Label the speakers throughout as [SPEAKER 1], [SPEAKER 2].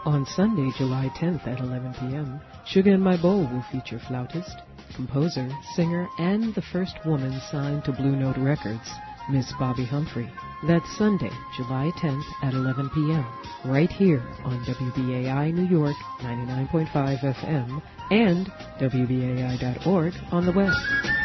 [SPEAKER 1] On Sunday, July 10th at 11 p.m., Sugar in My Bowl will feature flautist, composer, singer, and the first woman signed to Blue Note Records, Miss Bobby Humphrey. That's Sunday, July 10th at 11 p.m., right here on WBAI New York 99.5 FM and WBAI.org on the web.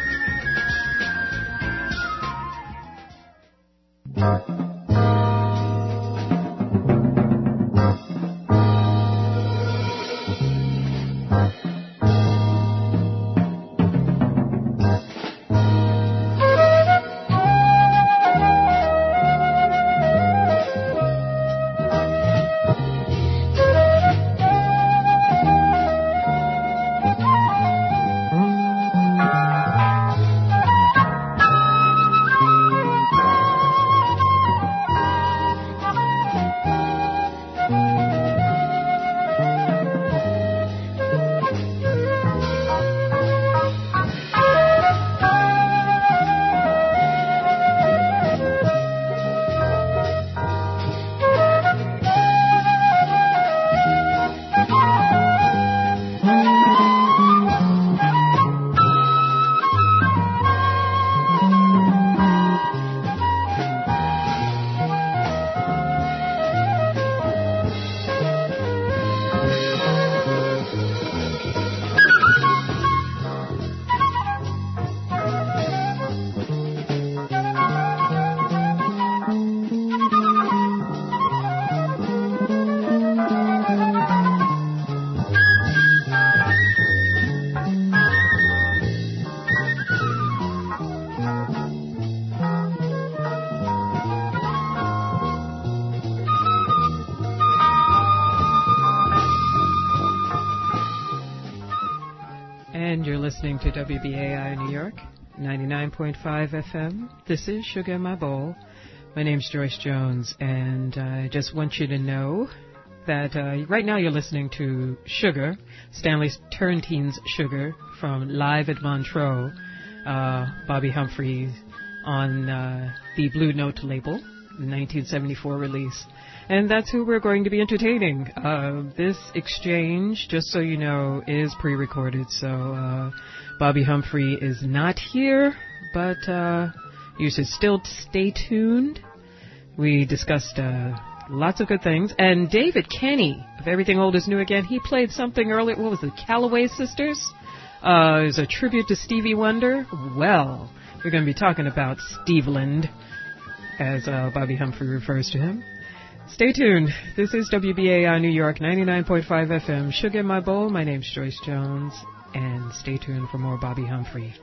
[SPEAKER 1] Listening to WBAI New York, 99.5 FM. This is Sugar in My Bowl. My name's Joyce Jones, and I just want you to know that right now you're listening to Sugar, Stanley Turntine's Sugar, from Live at Montreux, Bobby Humphrey on the Blue Note label, the 1974 release. And that's who we're going to be entertaining. This exchange, just so you know, is pre-recorded, so Bobby Humphrey is not here, but you should still stay tuned. We discussed lots of good things. And David Kenny of Everything Old is New Again, he played something earlier. What was it, Calloway Sisters? It was a tribute to Stevie Wonder. Well, we're going to be talking about Steveland, as Bobby Humphrey refers to him. Stay tuned. This is WBAI New York, 99.5 FM. Sugar in My Bowl. My name's Joyce Jones. And stay tuned for more Bobby Humphrey.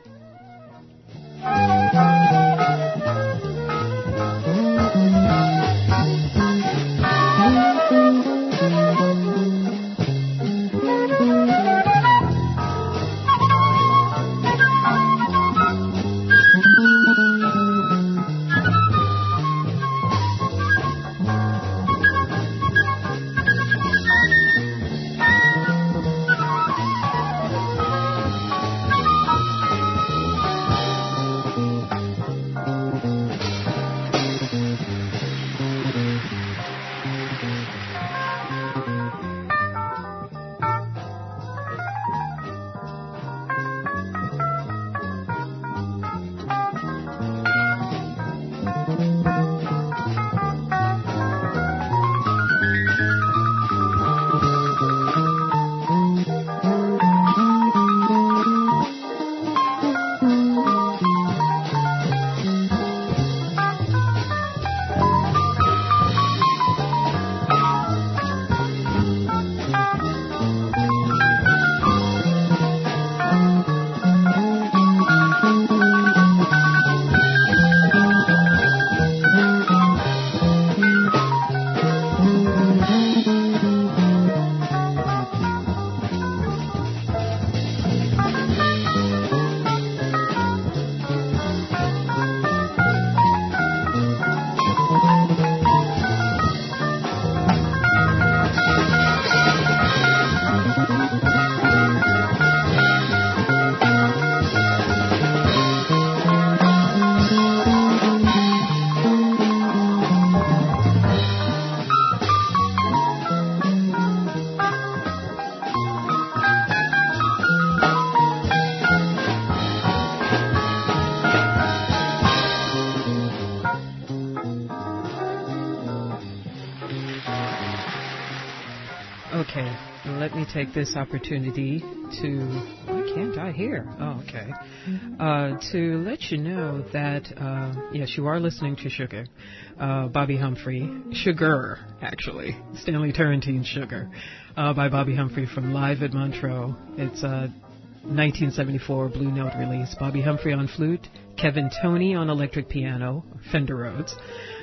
[SPEAKER 1] Okay, let me take this opportunity to... Why can't I hear? Oh, okay. To let you know that, yes, you are listening to Sugar. Bobby Humphrey. Sugar, actually. Stanley Turrentine's Sugar. By Bobby Humphrey from Live at Montreux. It's a 1974 Blue Note release. Bobby Humphrey on flute. Kevin Toney on electric piano. Fender Rhodes.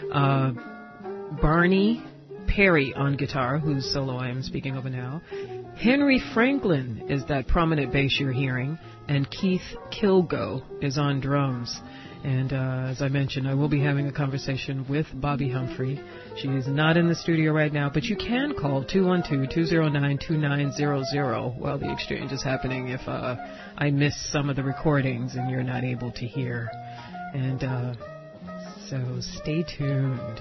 [SPEAKER 1] Barney Perry on guitar, whose solo I am speaking of now. Henry Franklin is that prominent bass you're hearing, and Keith Kilgo is on drums. And as I mentioned, I will be having a conversation with Bobby Humphrey. She is not in the studio right now, but you can call 212-209-2900 while the exchange is happening if I miss some of the recordings and you're not able to hear. And so stay tuned.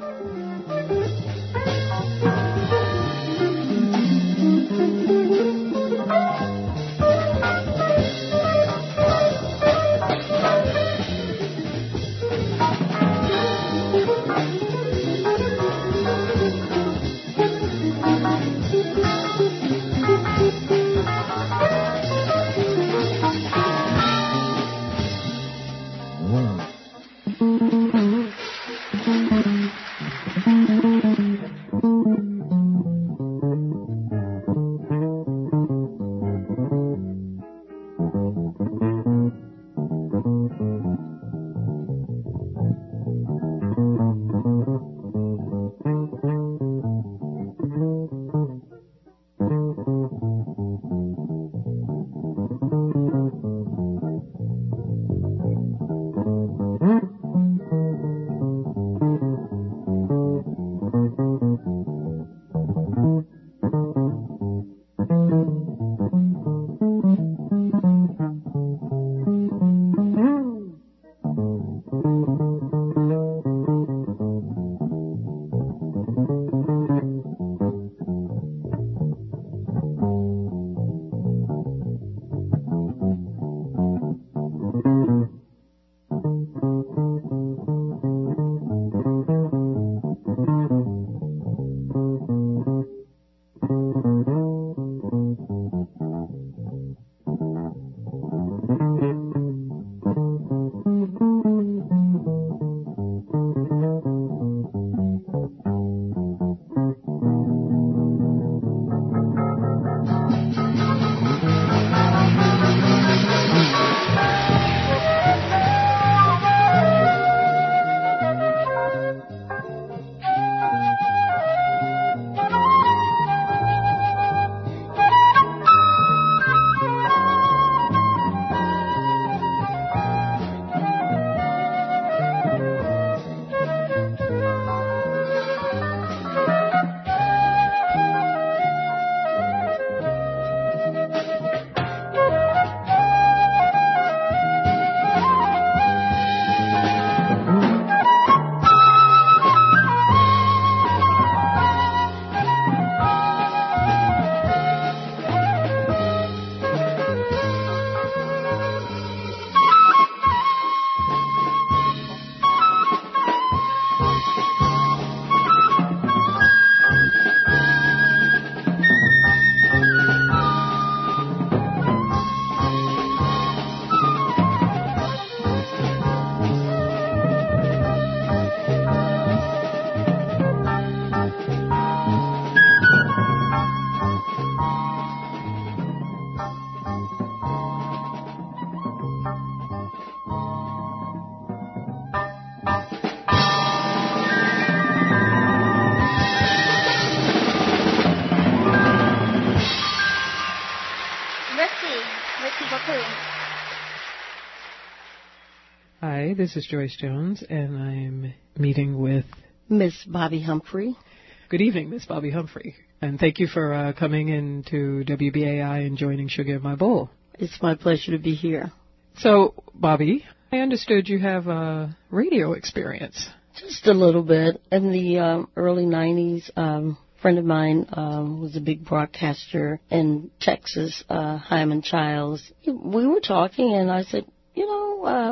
[SPEAKER 1] Hi, this is Joyce Jones, and I'm meeting with
[SPEAKER 2] Miss Bobby Humphrey.
[SPEAKER 1] Good evening, Miss Bobby Humphrey, and thank you for coming into WBAI and joining Sugar in My Bowl.
[SPEAKER 2] It's my pleasure to be here.
[SPEAKER 1] So, Bobby, I understood you have radio experience.
[SPEAKER 2] Just a little bit. In the early 90s, a friend of mine was a big broadcaster in Texas, Hyman Childs. We were talking, and I said,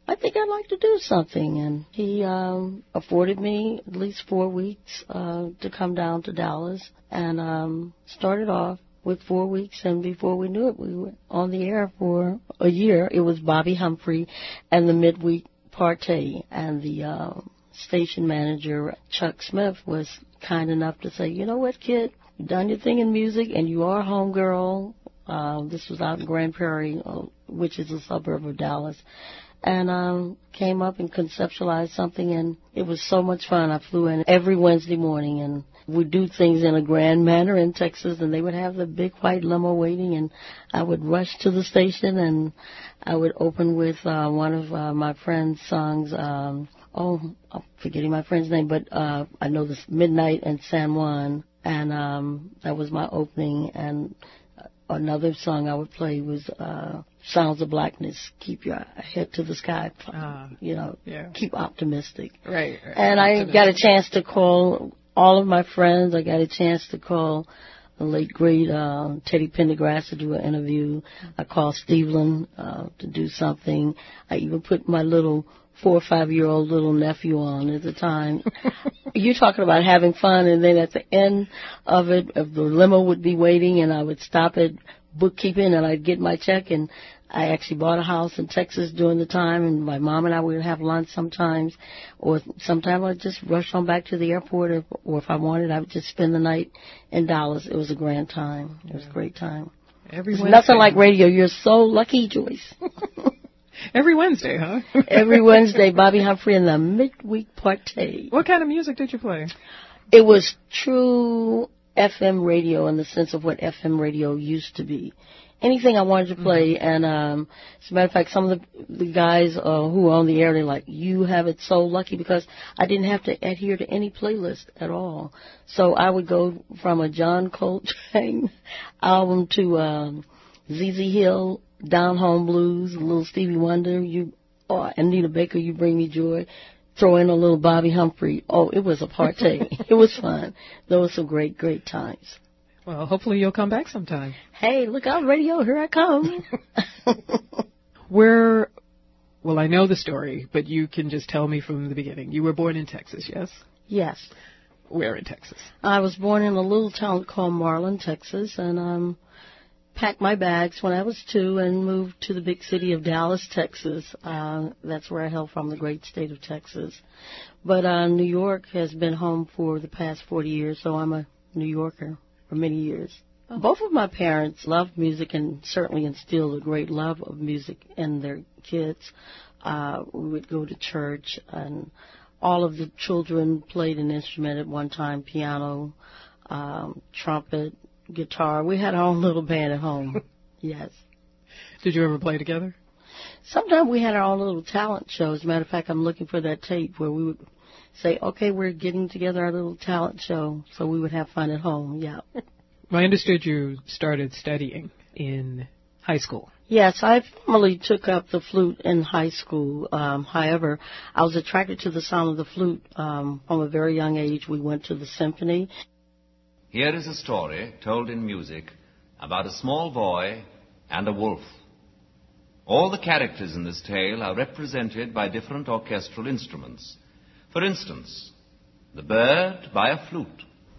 [SPEAKER 2] I think I'd like to do something. And he afforded me at least 4 weeks to come down to Dallas and started off with 4 weeks. And before we knew it, we were on the air for a year. It was Bobby Humphrey and the Midweek Party. And the station manager, Chuck Smith, was kind enough to say, you know what, kid, you've done your thing in music and you are a homegirl. This was out in Grand Prairie, which is a suburb of Dallas. And came up and conceptualized something, and it was so much fun. I flew in every Wednesday morning, and we'd do things in a grand manner in Texas, and they would have the big white limo waiting, and I would rush to the station, and I would open with one of my friend's songs. I'm forgetting my friend's name, but I know this, Midnight in San Juan, and that was my opening. And another song I would play was Sounds of Blackness, Keep Your Head to the Sky, keep optimistic.
[SPEAKER 1] Right.
[SPEAKER 2] And I got a chance to call all of my friends. I got a chance to call the late, great Teddy Pendergrass to do an interview. I called Steveland to do something. I even put my little 4 or 5-year-old little nephew on at the time. You're talking about having fun, and then at the end of it, the limo would be waiting, and I would stop at bookkeeping, and I'd get my check, and I actually bought a house in Texas during the time, and my mom and I would have lunch sometimes, or sometimes I'd just rush on back to the airport, or if I wanted, I would just spend the night in Dallas. It was a grand time. It was a great time. It's nothing like radio. You're so lucky, Joyce.
[SPEAKER 1] Every Wednesday, huh?
[SPEAKER 2] Every Wednesday, Bobby Humphrey and the Midweek Party.
[SPEAKER 1] What kind of music did you play?
[SPEAKER 2] It was true FM radio in the sense of what FM radio used to be. Anything I wanted to play, and as a matter of fact, some of the guys who were on the air, they're like, you have it so lucky, because I didn't have to adhere to any playlist at all. So I would go from a John Coltrane album to ZZ Hill, Down Home Blues, a little Stevie Wonder, Anita Baker, You Bring Me Joy, throw in a little Bobby Humphrey. Oh, it was a party. It was fun. Those were some great, great times.
[SPEAKER 1] Well, hopefully you'll come back sometime.
[SPEAKER 2] Hey, look out, radio, here I come.
[SPEAKER 1] Well, I know the story, but you can just tell me from the beginning. You were born in Texas, yes?
[SPEAKER 2] Yes.
[SPEAKER 1] Where in Texas?
[SPEAKER 2] I was born in a little town called Marlin, Texas, and packed my bags when I was 2 and moved to the big city of Dallas, Texas. That's where I hail from, the great state of Texas. But New York has been home for the past 40 years, so I'm a New Yorker for many years. Both of my parents loved music and certainly instilled a great love of music in their kids. We would go to church, and all of the children played an instrument at one time, piano, trumpet, guitar. We had our own little band at home. Yes.
[SPEAKER 1] Did you ever play together?
[SPEAKER 2] Sometimes we had our own little talent show. As a matter of fact, I'm looking for that tape where we would say, okay, we're getting together our little talent show, so we would have fun at home. Yeah.
[SPEAKER 1] I understood you started studying in high school.
[SPEAKER 2] Yes, I formally took up the flute in high school. However, I was attracted to the sound of the flute from a very young age. We went to the symphony.
[SPEAKER 3] Here is a story told in music about a small boy and a wolf. All the characters in this tale are represented by different orchestral instruments. For instance, the bird by a flute.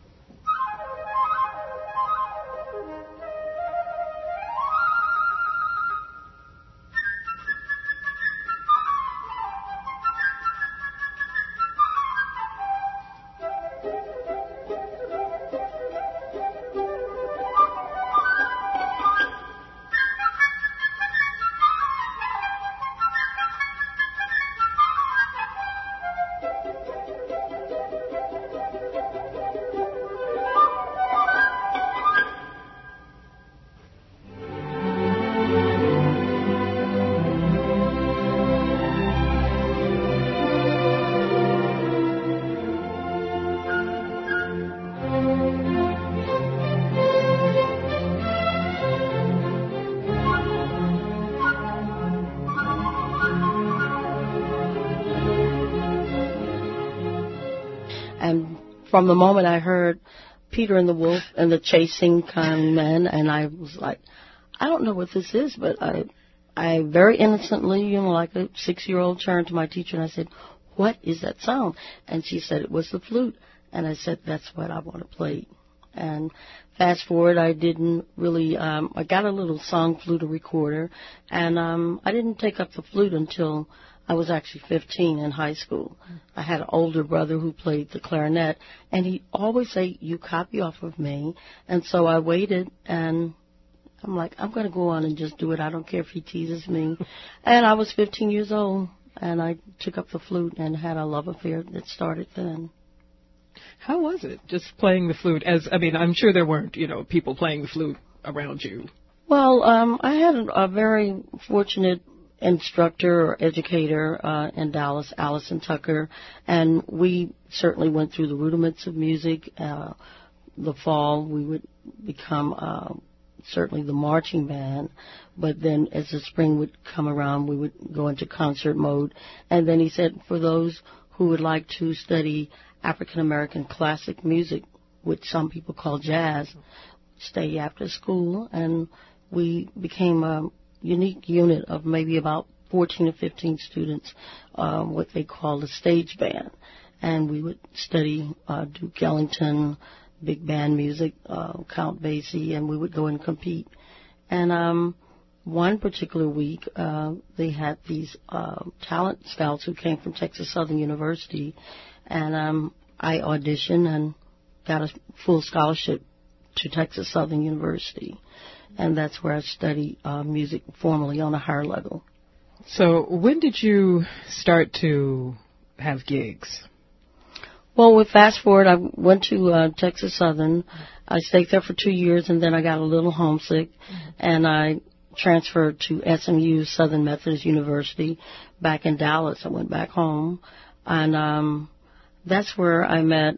[SPEAKER 2] From the moment I heard Peter and the Wolf and the Chasing Kind Men, and I was like, I don't know what this is, but I very innocently, like a 6-year-old, turned to my teacher and I said, "What is that sound?" And she said it was the flute. And I said, "That's what I want to play." And fast forward, I didn't really, I got a little song flute recorder, and I didn't take up the flute until I was actually 15 in high school. I had an older brother who played the clarinet, and he'd always say, "You copy off of me." And so I waited, and I'm like, I'm going to go on and just do it. I don't care if he teases me. And I was 15 years old, and I took up the flute and had a love affair that started then.
[SPEAKER 1] How was it, just playing the flute? I'm sure there weren't, people playing the flute around you.
[SPEAKER 2] Well, I had a very fortunate instructor or educator in Dallas, Allison Tucker, and we certainly went through the rudiments of music. The fall, we would become certainly the marching band, but then as the spring would come around, we would go into concert mode. And then he said, for those who would like to study African American classic music, which some people call jazz, stay after school. And we became a unique unit of maybe about 14 or 15 students, what they call the stage band. And we would study Duke Ellington, big band music, Count Basie, and we would go and compete. And one particular week, they had these talent scouts who came from Texas Southern University, and I auditioned and got a full scholarship to Texas Southern University, and that's where I studied music formally on a higher level.
[SPEAKER 1] So when did you start to have gigs?
[SPEAKER 2] Well, with fast forward, I went to Texas Southern. I stayed there for 2 years, and then I got a little homesick, and I transferred to SMU, Southern Methodist University, back in Dallas. I went back home, and that's where I met.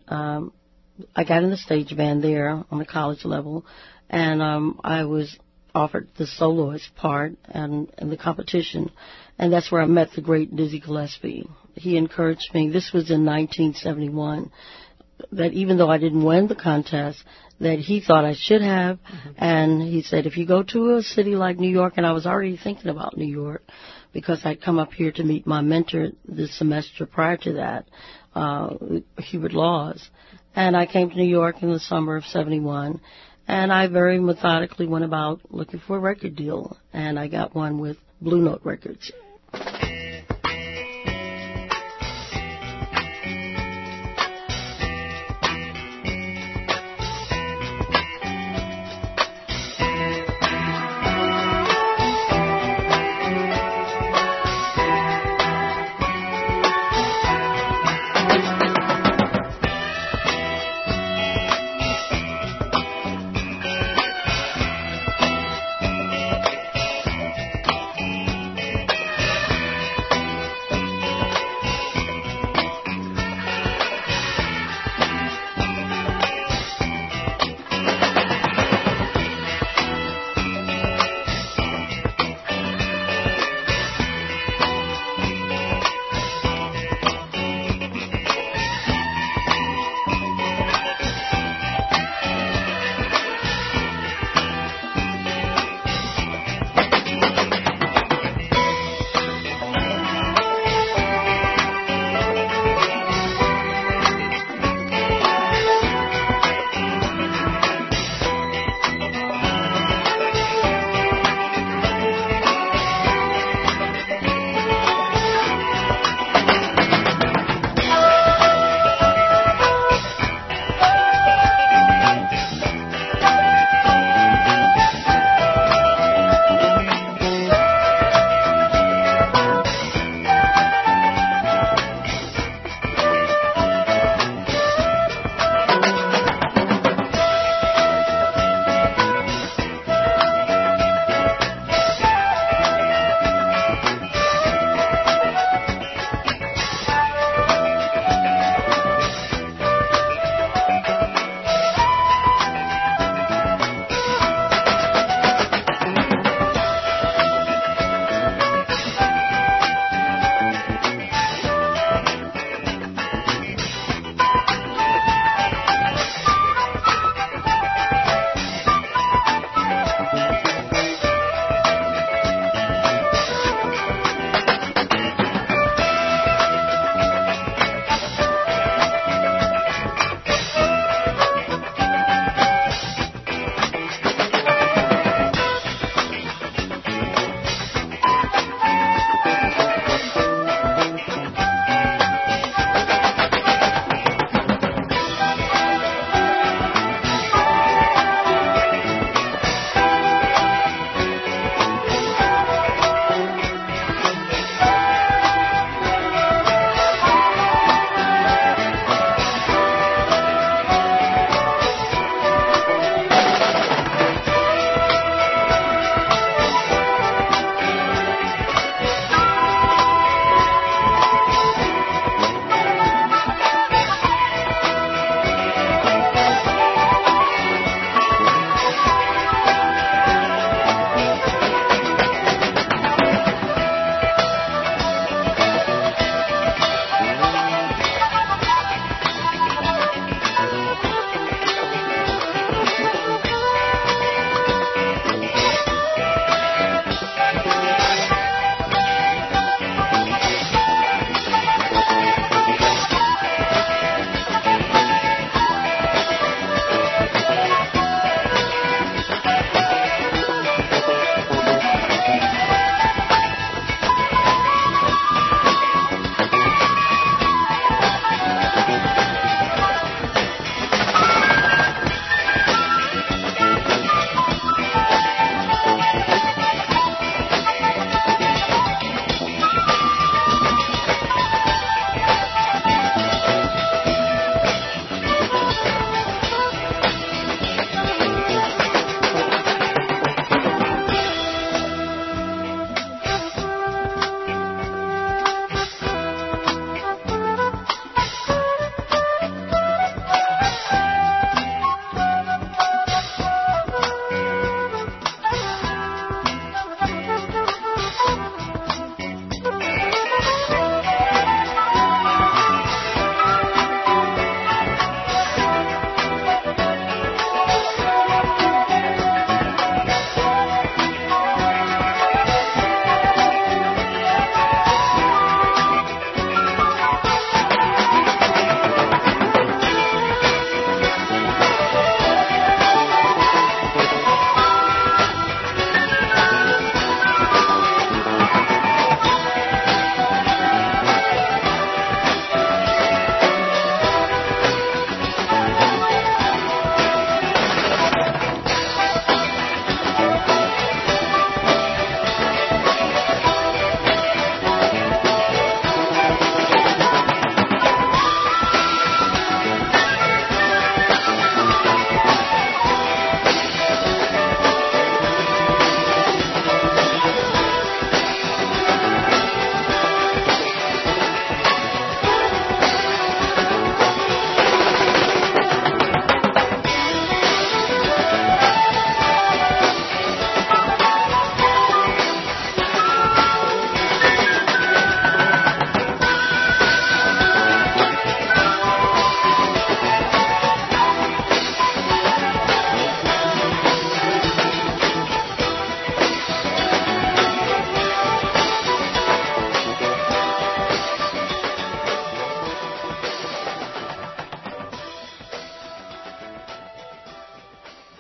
[SPEAKER 2] I got in the stage band there on the college level, and I was offered the soloist part and the competition, and that's where I met the great Dizzy Gillespie. He encouraged me. This was in 1971. That even though I didn't win the contest, that he thought I should have, and he said, if you go to a city like New York, and I was already thinking about New York because I'd come up here to meet my mentor this semester prior to that, Hubert Laws, and I came to New York in the summer of 71, and I very methodically went about looking for a record deal, and I got one with Blue Note Records.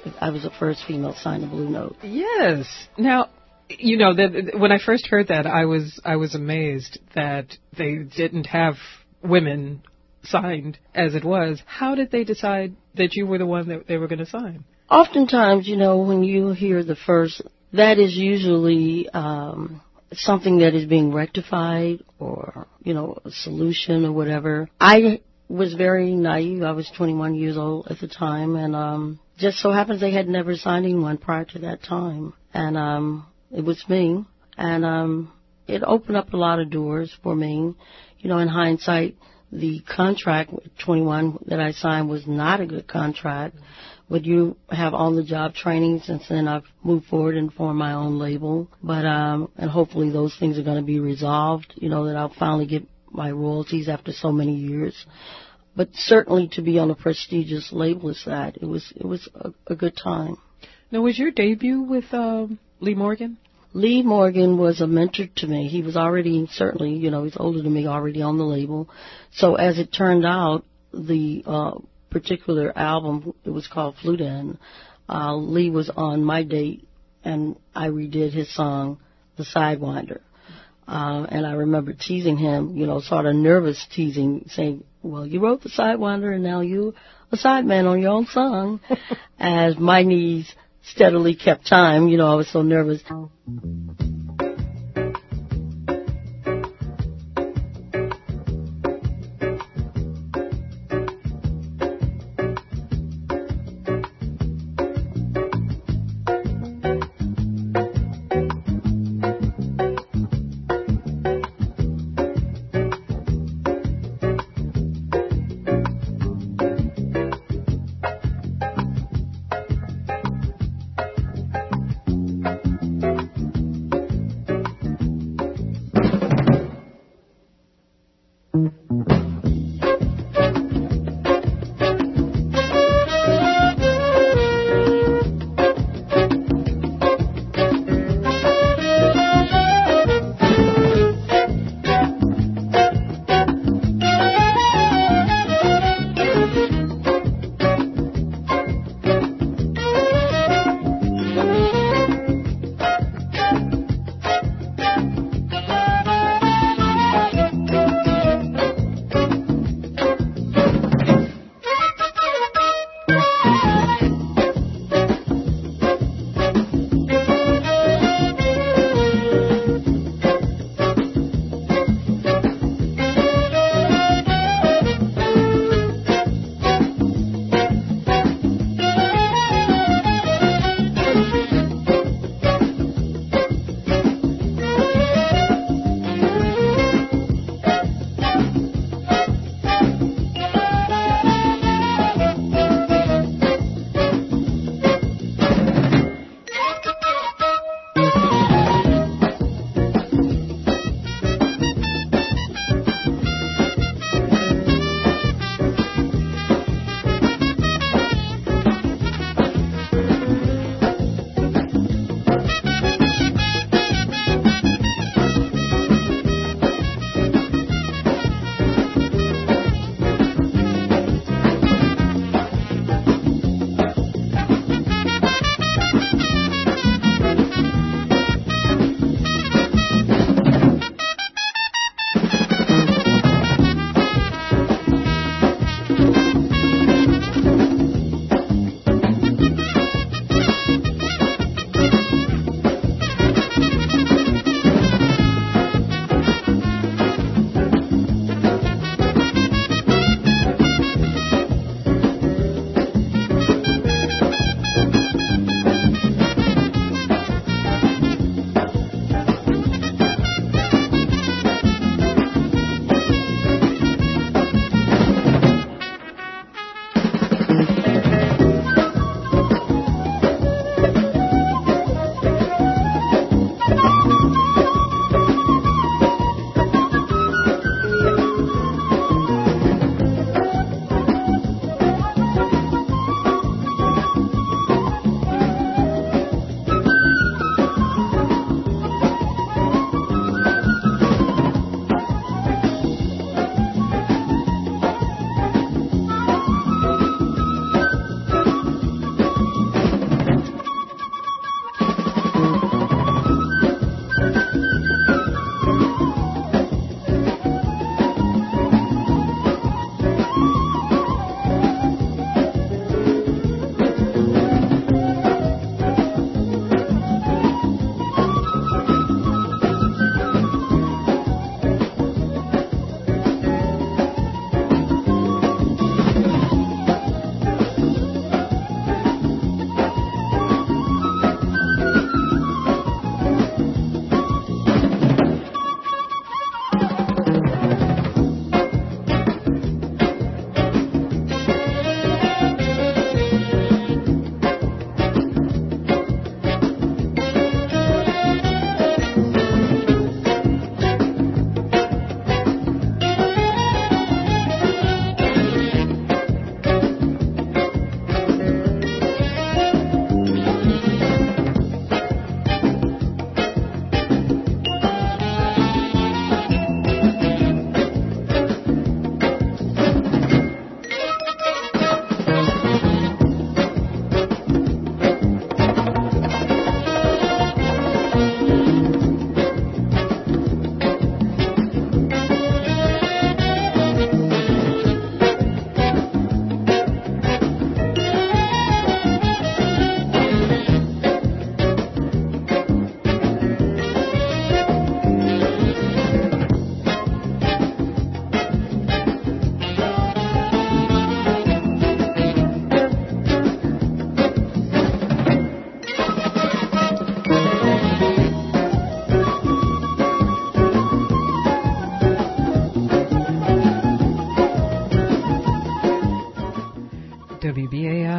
[SPEAKER 2] I was the first female signed to Blue Note.
[SPEAKER 1] Yes. Now, you know, when I first heard that, I was amazed that they didn't have women signed as it was. How did they decide that you were the one that they were going to sign?
[SPEAKER 2] Oftentimes, you know, when you hear the first, that is usually something that is being rectified or, you know, a solution or whatever. I was very naive. I was 21 years old at the time, and just so happens they had never signed anyone prior to that time. And it was me, and it opened up a lot of doors for me. You know, in hindsight, the contract with 21 that I signed was not a good contract. But you have on-the-job training. Since then, I've moved forward and formed my own label. But and hopefully those things are going to be resolved. You know, that I'll finally get my royalties after so many years. But certainly to be on a prestigious label as that, it was a good time.
[SPEAKER 1] Now, was your debut with Lee Morgan?
[SPEAKER 2] Lee Morgan was a mentor to me. He was already, certainly, you know, he's older than me, already on the label. So as it turned out, the particular album, it was called Flute-In. Lee was on my date, and I redid his song, The Sidewinder. And I remember teasing him, you know, sort of nervous teasing, saying, well, you wrote The Sidewinder, and now you a sideman on your own song. As my knees steadily kept time, you know, I was so nervous.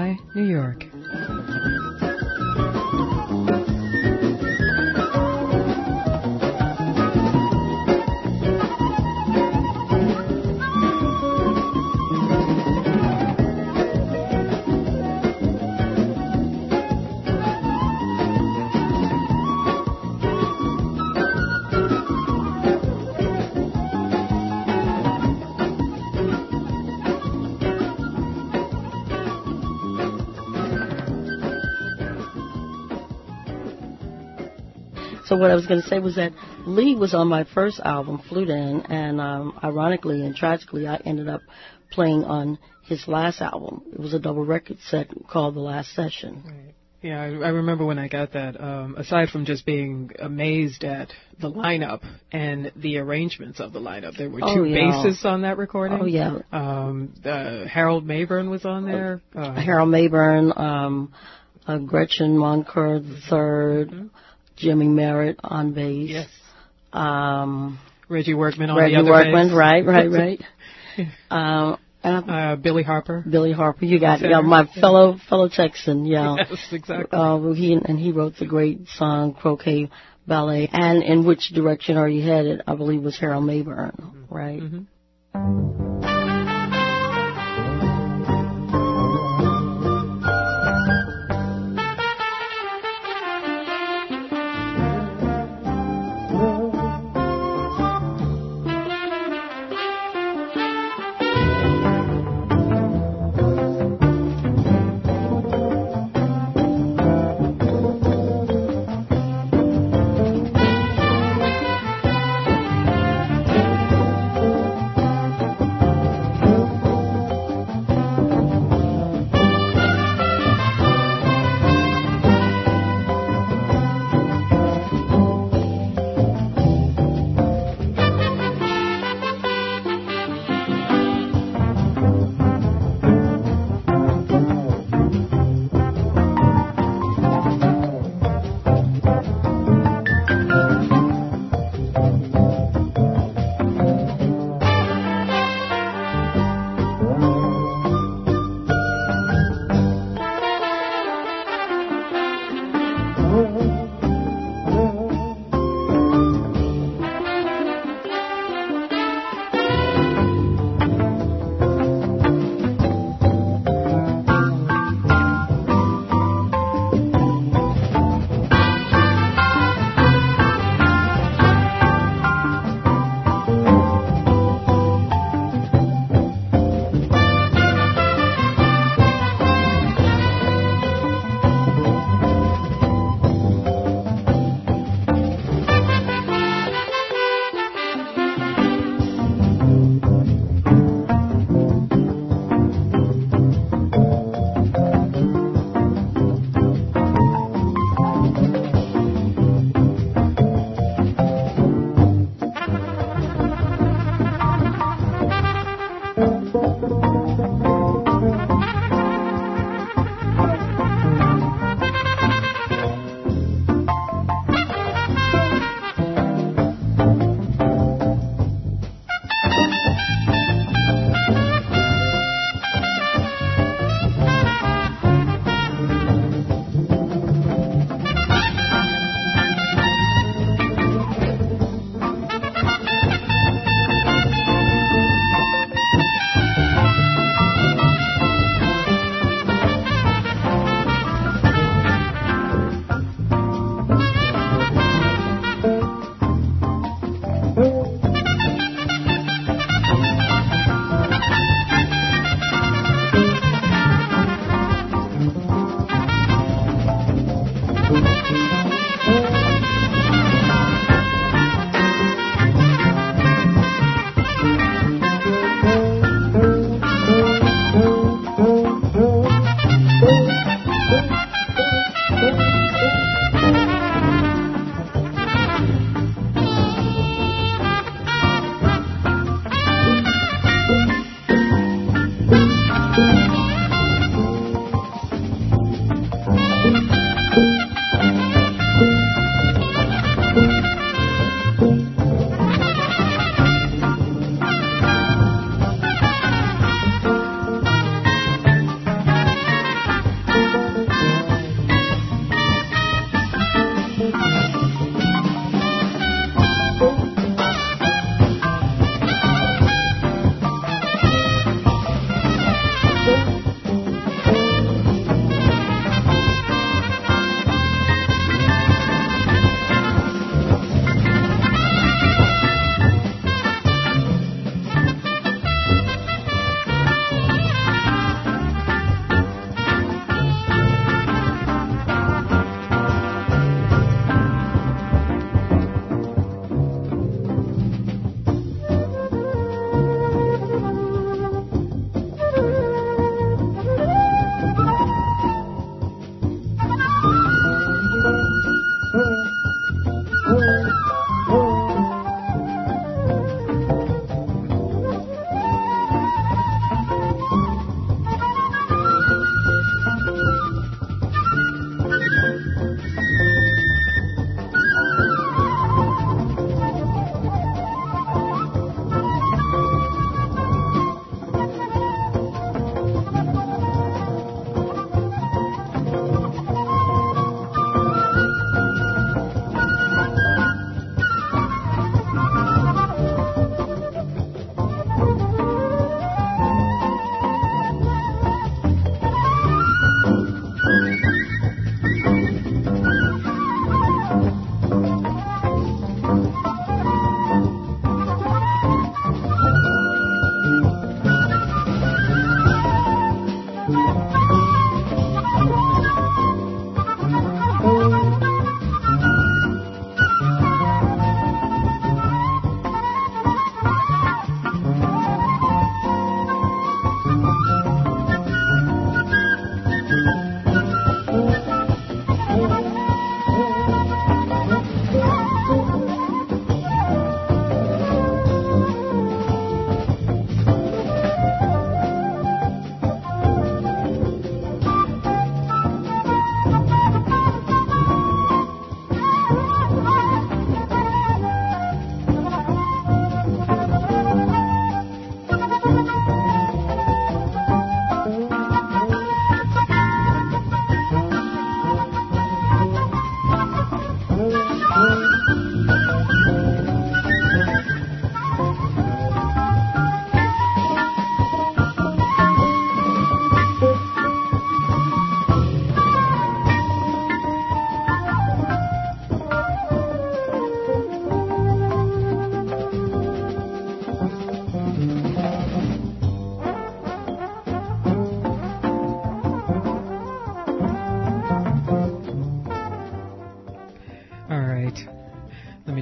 [SPEAKER 1] WBAI, New York.
[SPEAKER 2] So what I was going to say was that Lee was on my first album, Flute In, and ironically and tragically, I ended up playing on his last album. It was a double record set called The Last Session.
[SPEAKER 1] Right. Yeah, I remember when I got that. Aside from just being amazed at the lineup and the arrangements of the lineup, there were two bassists on that recording.
[SPEAKER 2] Oh, yeah.
[SPEAKER 1] Harold Mayburn was on there.
[SPEAKER 2] Harold Mayburn, Gretchen Moncoeur III, Jimmy Merritt on bass.
[SPEAKER 1] Yes. Reggie Workman on the
[SPEAKER 2] Reggie
[SPEAKER 1] other
[SPEAKER 2] Workman,
[SPEAKER 1] bass.
[SPEAKER 2] right.
[SPEAKER 1] Billy Harper.
[SPEAKER 2] Billy Harper, you got it. Yeah, my fellow Texan, yeah.
[SPEAKER 1] Yes, exactly.
[SPEAKER 2] He wrote the great song Croquet Ballet, and In Which Direction Are You Headed, I believe was Harold Mayburn, right? Mm-hmm.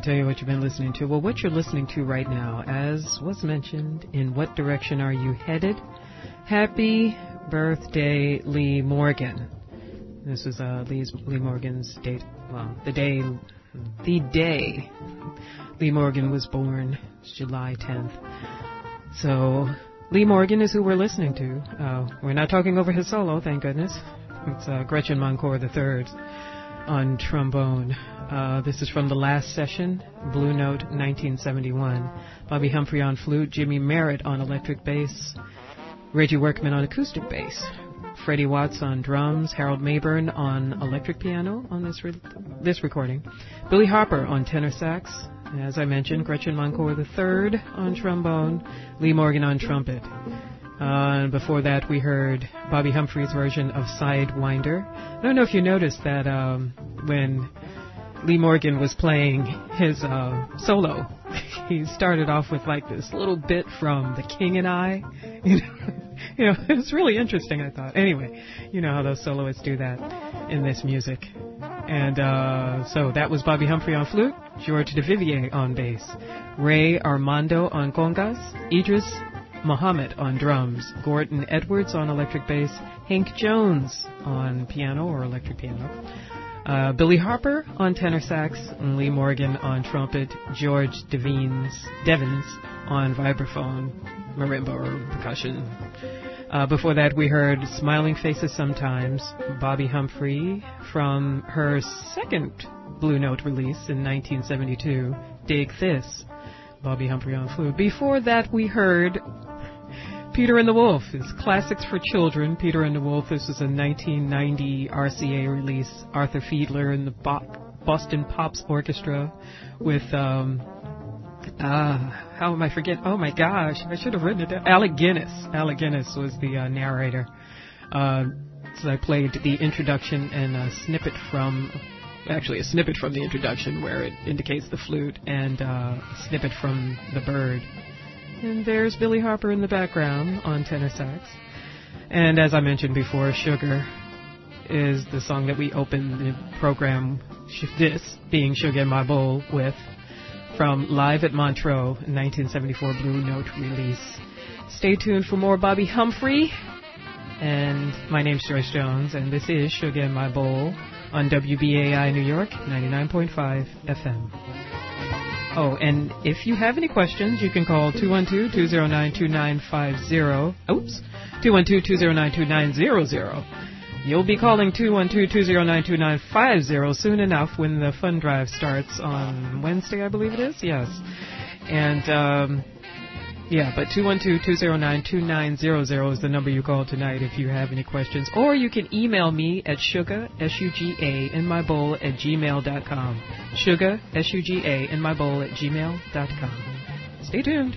[SPEAKER 1] tell you what you've been listening to. Well, what you're listening to right now, as was mentioned, In What Direction Are You Headed? Happy birthday, Lee Morgan. This was Lee Morgan's date. Well, the day Lee Morgan was born, July 10th. So Lee Morgan is who we're listening to. We're not talking over his solo, thank goodness. It's Gretchen Moncour III on trombone. This is from the last session, Blue Note 1971. Bobby Humphrey on flute, Jimmy Merritt on electric bass, Reggie Workman on acoustic bass, Freddie Watts on drums, Harold Mayburn on electric piano on this recording, Billy Harper on tenor sax, as I mentioned, Gretchen Moncour III on trombone, Lee Morgan on trumpet. And before that, we heard Bobby Humphrey's version of Sidewinder. I don't know if you noticed that when Lee Morgan was playing his solo, he started off with like this little bit from The King and I. You know, it was really interesting, I thought. Anyway, you know how those soloists do that in this music. And so that was Bobby Humphrey on flute, George DeVivier on bass, Ray Armando on congas, Idris Muhammad on drums, Gordon Edwards on electric bass, Hank Jones on piano or electric piano, Billy Harper on tenor sax, and Lee Morgan on trumpet, George Devins on vibraphone, marimba or percussion. Before that, we heard Smiling Faces Sometimes, Bobby Humphrey from her second Blue Note release in 1972, Dig This, Bobby Humphrey on flute. Before that, we heard Peter and the Wolf, his Classics for Children. Peter and the Wolf, this was a 1990 RCA release. Arthur Fiedler and the Boston Pops Orchestra with, how am I forgetting? Oh my gosh, I should have written it down. Alec Guinness. Alec Guinness was the narrator. So I played the introduction and a snippet from the introduction where it indicates the flute, and a snippet from the bird. And there's Billy Harper in the background on tenor sax. And as I mentioned before, Sugar is the song that we opened the program, this being Sugar in My Bowl, with, from Live at Montreux, 1974 Blue Note release. Stay tuned for more Bobby Humphrey. And my name's Joyce Jones, and this is Sugar in My Bowl on WBAI New York, 99.5 FM. Oh, and if you have any questions, you can call 212-209-2950. Oops, 212-209-2900. You'll be calling 212-209-2950 soon enough when the fund drive starts on Wednesday, I believe it is. Yes. And, but 212-209-2900 is the number you call tonight if you have any questions. Or you can email me at sugar, S-U-G-A, in my bowl at gmail.com. Sugar, S-U-G-A, in my bowl at gmail.com. Stay tuned.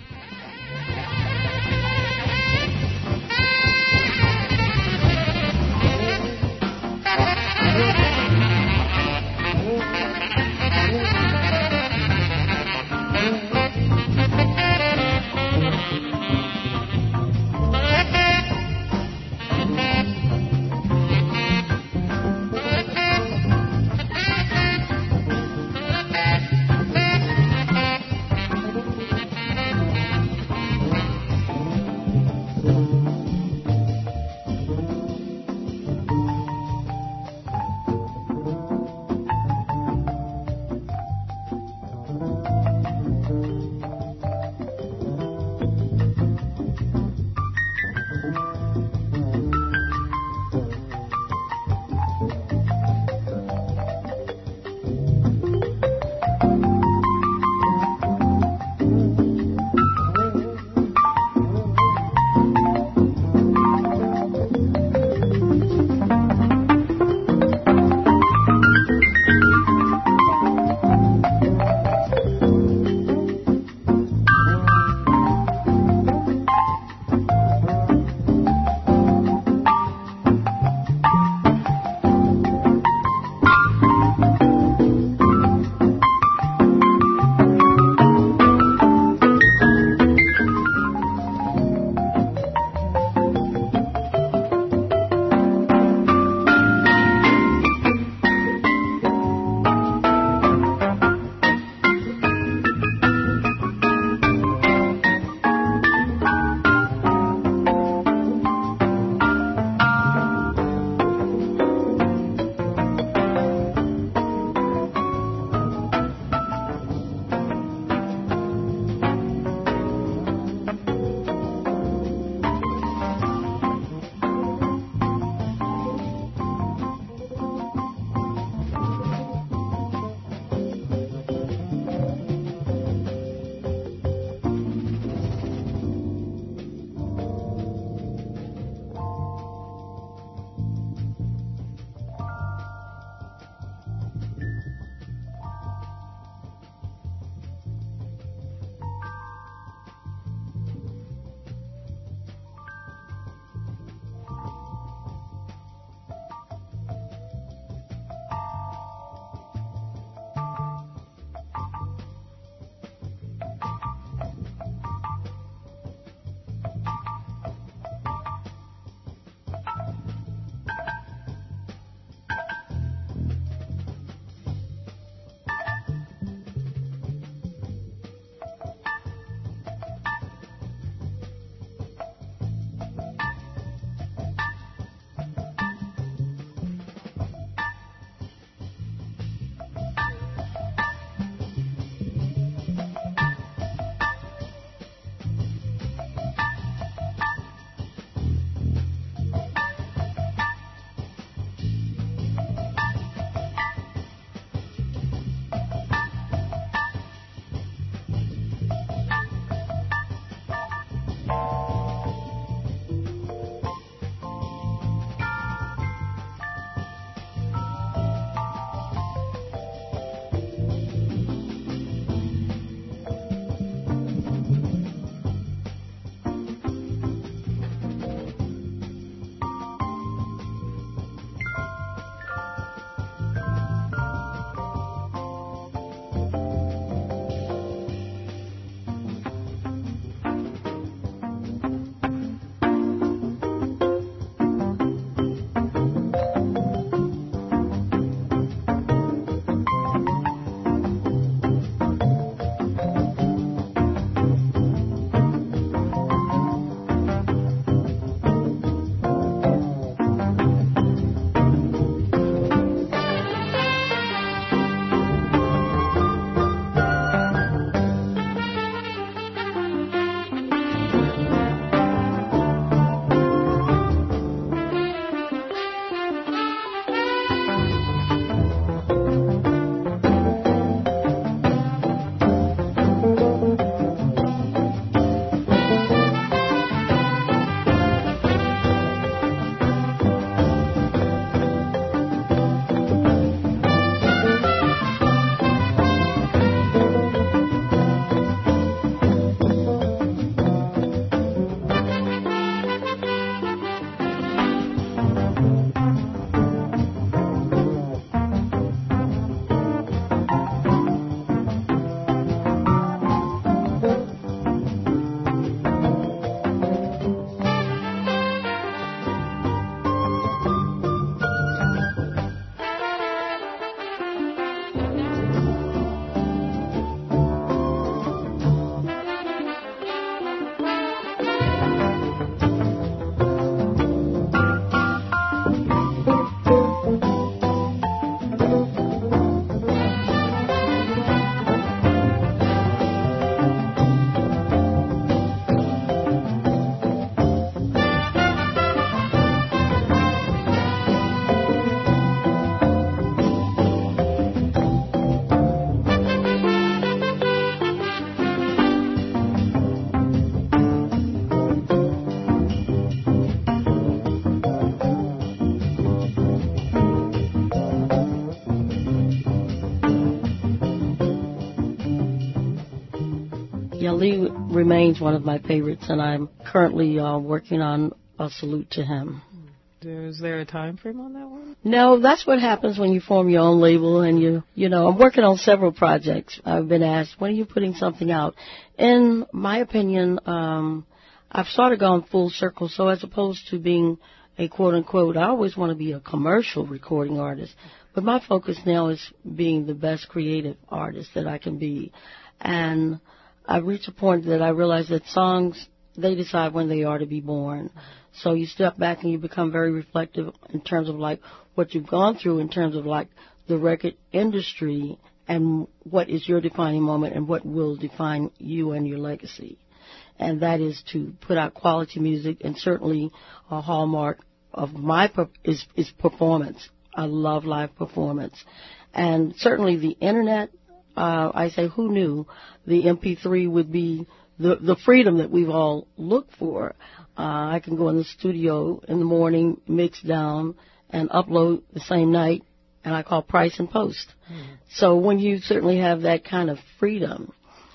[SPEAKER 2] Lee remains one of my favorites, and I'm currently working on a salute to him.
[SPEAKER 1] Is there a time frame on that one?
[SPEAKER 2] No, that's what happens when you form your own label, and you know, I'm working on several projects. I've been asked, when are you putting something out? In my opinion, I've sort of gone full circle, so as opposed to being a quote-unquote, I always want to be a commercial recording artist, but my focus now is being the best creative artist that I can be. And I've reached a point that I realize that songs, they decide when they are to be born. So you step back and you become very reflective in terms of like what you've gone through in terms of like the record industry and what is your defining moment and what will define you and your legacy. And that is to put out quality music, and certainly a hallmark of my is performance. I love live performance. And certainly the internet, I say, who knew the MP3 would be the freedom that we've all looked for. I can go in the studio in the morning, mix down, and upload the same night, and I call price and post. So when you certainly have that kind of freedom,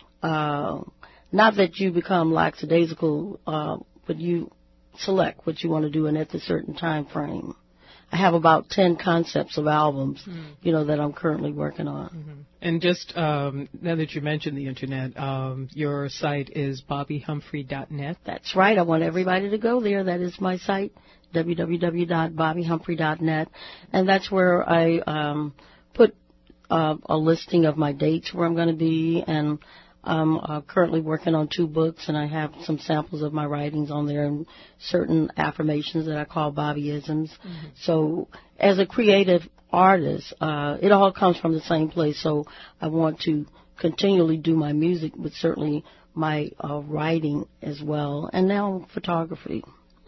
[SPEAKER 2] not that you become lackadaisical, but you select what you want to do and at a certain time frame. I have about 10 concepts of albums, you know, that I'm currently working on.
[SPEAKER 1] And just now that you mentioned the internet, your site is bobbyhumphrey.net.
[SPEAKER 2] That's right. I want everybody to go there. That is my site, www.bobbyhumphrey.net. And that's where I put a listing of my dates where I'm going to be, and I'm currently working on 2 books, and I have some samples of my writings on there and certain affirmations that I call Bobbyisms. So as a creative artist, it all comes from the same place. So I want to continually do my music, but certainly my writing as well, and now photography.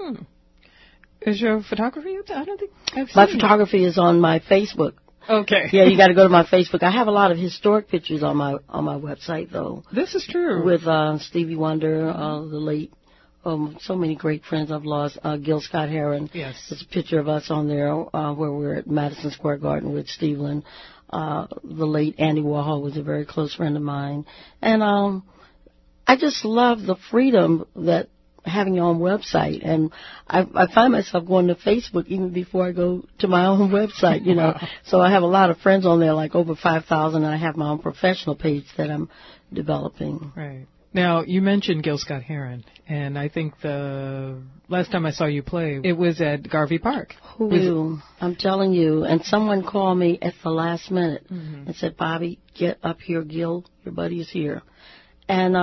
[SPEAKER 1] Is your photography? I don't think I've seen
[SPEAKER 2] my photography is on my Facebook.
[SPEAKER 1] Okay.
[SPEAKER 2] Yeah, you got to go to my Facebook. I have a lot of historic pictures on my website, though.
[SPEAKER 1] This is true.
[SPEAKER 2] With Stevie Wonder, the late, so many great friends I've lost. Gil Scott-Heron.
[SPEAKER 1] Yes. There's
[SPEAKER 2] a picture of us on there where we're at Madison Square Garden with Stevland. The late Andy Warhol was a very close friend of mine. And I just love the freedom that having your own website, and I find myself going to Facebook even before I go to my own website, you know. So I have a lot of friends on there, like over 5,000, and I have my own professional page that I'm developing.
[SPEAKER 1] Right. Now, you mentioned Gil Scott-Heron, and I think the last time I saw you play, it was at Garvey Park.
[SPEAKER 2] Who knew? I'm telling you. And someone called me at the last minute and said, Bobby, get up here, Gil, your buddy is here. And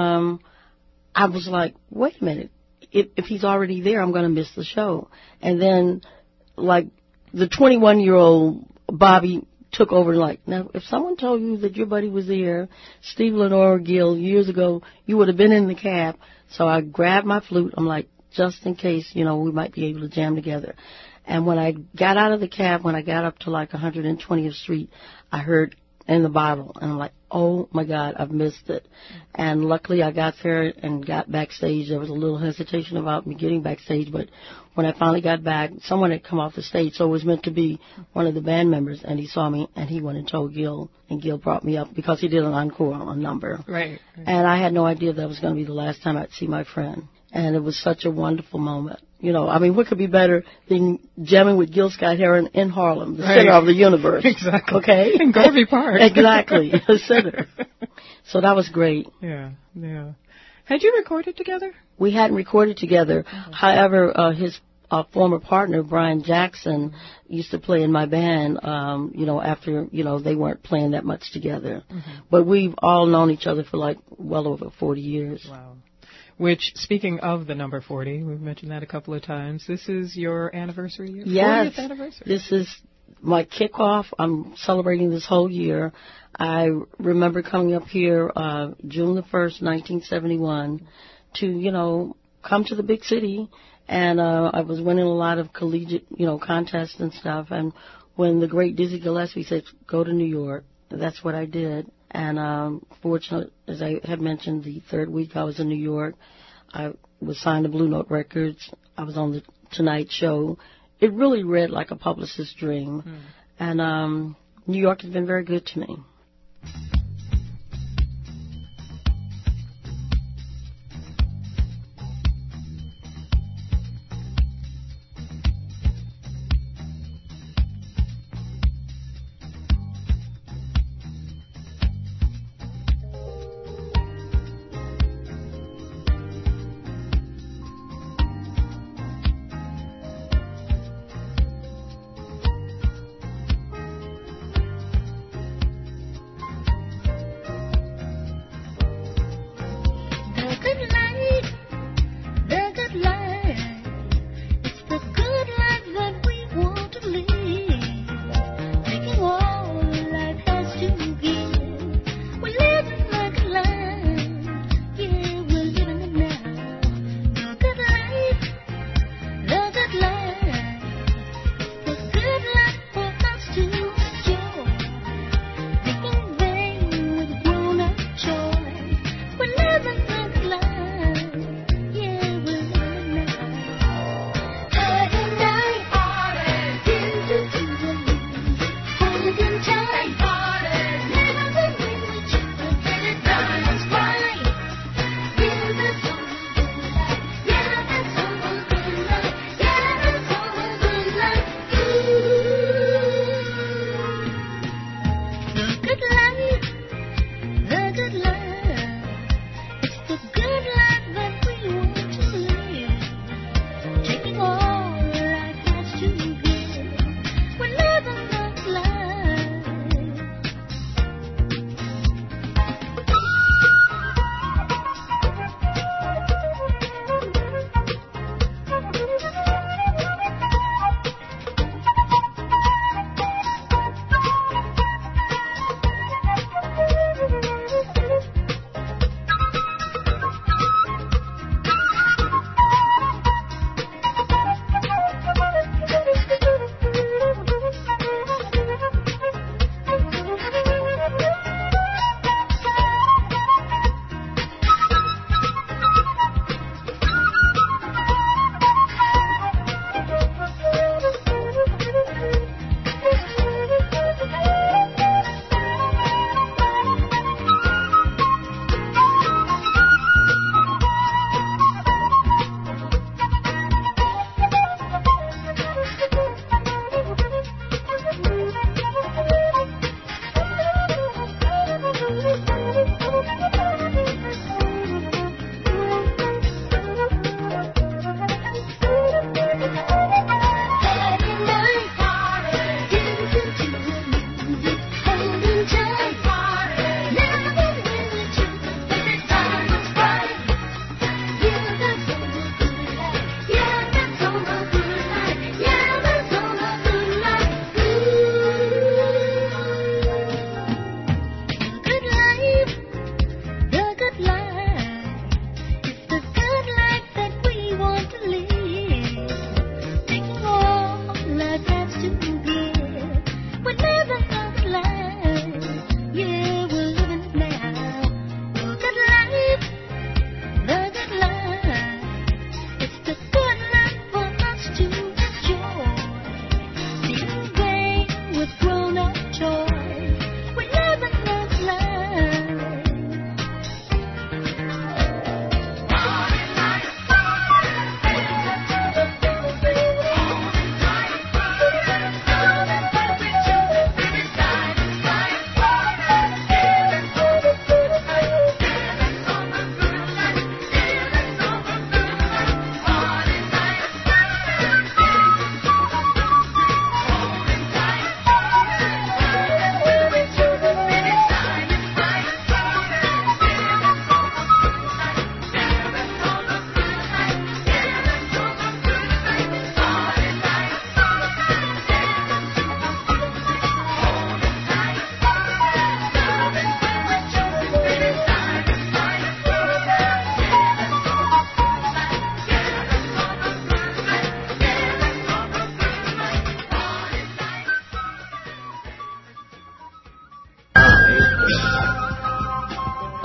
[SPEAKER 2] I was like, wait a minute. If he's already there, I'm going to miss the show. And then, like, the 21-year-old Bobby took over, like, now, if someone told you that your buddy was there, Steve Lenore Gill, years ago, you would have been in the cab. So I grabbed my flute. I'm like, just in case, you know, we might be able to jam together. And when I got out of the cab, when I got up to, like, 120th Street, I heard In the Bottle. And I'm like, oh, my God, I've missed it. And luckily I got there and got backstage. There was a little hesitation about me getting backstage, but when I finally got back, someone had come off the stage, so it was meant to be one of the band members, and he saw me, and he went and told Gil, and Gil brought me up because he did an encore on a number.
[SPEAKER 1] Right.
[SPEAKER 2] And I had no idea that was going to be the last time I'd see my friend. And it was such a wonderful moment. You know, I mean, what could be better than jamming with Gil Scott-Heron in Harlem, the center of the universe?
[SPEAKER 1] Exactly.
[SPEAKER 2] Okay?
[SPEAKER 1] In Garvey Park.
[SPEAKER 2] Exactly, the center. So that was great.
[SPEAKER 1] Yeah, yeah. Had you recorded together?
[SPEAKER 2] We hadn't recorded together. However, his former partner, Brian Jackson, used to play in my band, you know, after, you know, they weren't playing that much together. But we've all known each other for like well over 40 years.
[SPEAKER 1] Wow. Which, speaking of the number 40, we've mentioned that a couple of times, this is your anniversary year?
[SPEAKER 2] Yes.
[SPEAKER 1] 40th anniversary.
[SPEAKER 2] This is my kickoff. I'm celebrating this whole year. I remember coming up here June the 1st, 1971, to, you know, come to the big city. And I was winning a lot of collegiate, you know, contests and stuff. And when the great Dizzy Gillespie said, go to New York, that's what I did. And fortunately, as I had mentioned, the third week I was in New York. I was signed to Blue Note Records. I was on the Tonight Show. It really read like a publicist's dream. And New York has been very good to me.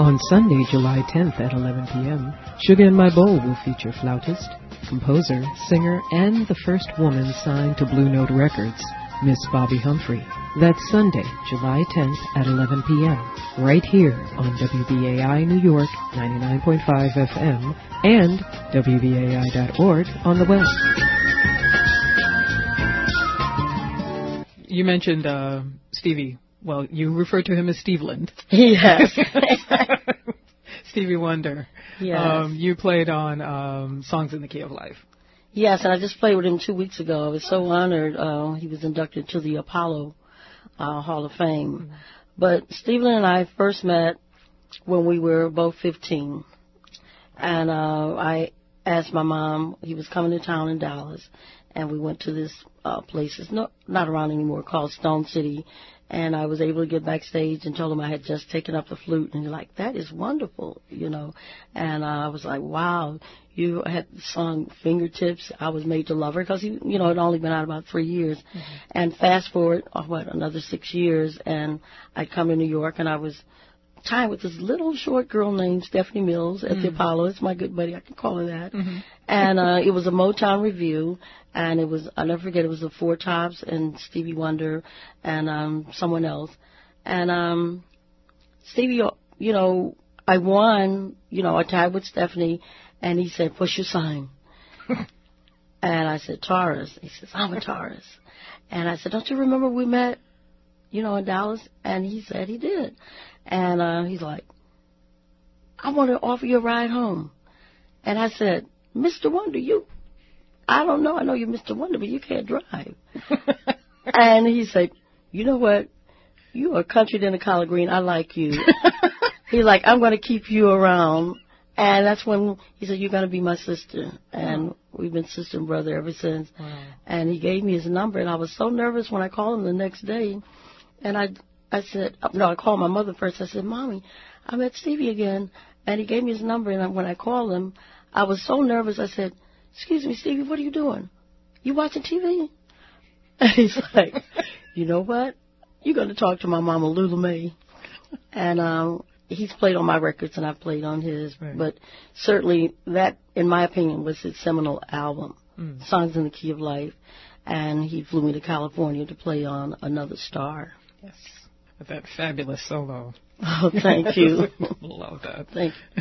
[SPEAKER 1] On Sunday, July 10th at 11 p.m., Sugar in My Bowl will feature flautist, composer, singer, and the first woman signed to Blue Note Records, Miss Bobby Humphrey. That's Sunday, July 10th at 11 p.m., right here on WBAI New York 99.5 FM and WBAI.org on the web. You mentioned Stevie. Well, you referred to him as Steveland.
[SPEAKER 2] Yes.
[SPEAKER 1] Stevie Wonder.
[SPEAKER 2] Yes.
[SPEAKER 1] You played on Songs in the Key of Life.
[SPEAKER 2] Yes, and I just played with him 2 weeks ago. I was so honored. He was inducted to the Apollo Hall of Fame. Mm-hmm. But Steveland and I first met when we were both 15. And I asked my mom, he was coming to town in Dallas, and we went to this place, it's not around anymore, called Stone City. And I was able to get backstage and told him I had just taken up the flute. And he's like, that is wonderful, you know. And I was like, wow, you had sung Fingertips. I was made to love her because, it had only been out about 3 years. Mm-hmm. And fast forward, another 6 years. And I'd come to New York and I was tied with this little short girl named Stephanie Mills at the Apollo. It's my good buddy. I can call her that. Mm-hmm. And it was a Motown review. And it was, I'll never forget, it was the Four Tops and Stevie Wonder and someone else. And Stevie, I won, I tied with Stephanie, and he said, what's your sign? And I said, Taurus. He says, I'm a Taurus. And I said, don't you remember we met, in Dallas? And he said he did. And he's like, I want to offer you a ride home. And I said, Mr. Wonder, I don't know. I know you're Mr. Wonder, but you can't drive. And he said, you know what? You are country than a collard green. I like you. He's like, I'm going to keep you around. And that's when he said, you're going to be my sister. And we've been sister and brother ever since. Wow. And he gave me his number. And I was so nervous when I called him the next day. And I said, no, I called my mother first. I said, Mommy, I met Stevie again. And he gave me his number. And when I called him, I was so nervous. I said, excuse me, Stevie, what are you doing? You watching TV? And he's like, you know what? You're going to talk to my mama, Lula Mae. And he's played on my records, and I've played on his. Right. But certainly that, in my opinion, was his seminal album, Songs in the Key of Life. And he flew me to California to play on Another Star.
[SPEAKER 1] Yes, with that fabulous solo.
[SPEAKER 2] Oh, thank you.
[SPEAKER 1] Love that.
[SPEAKER 2] Thank you.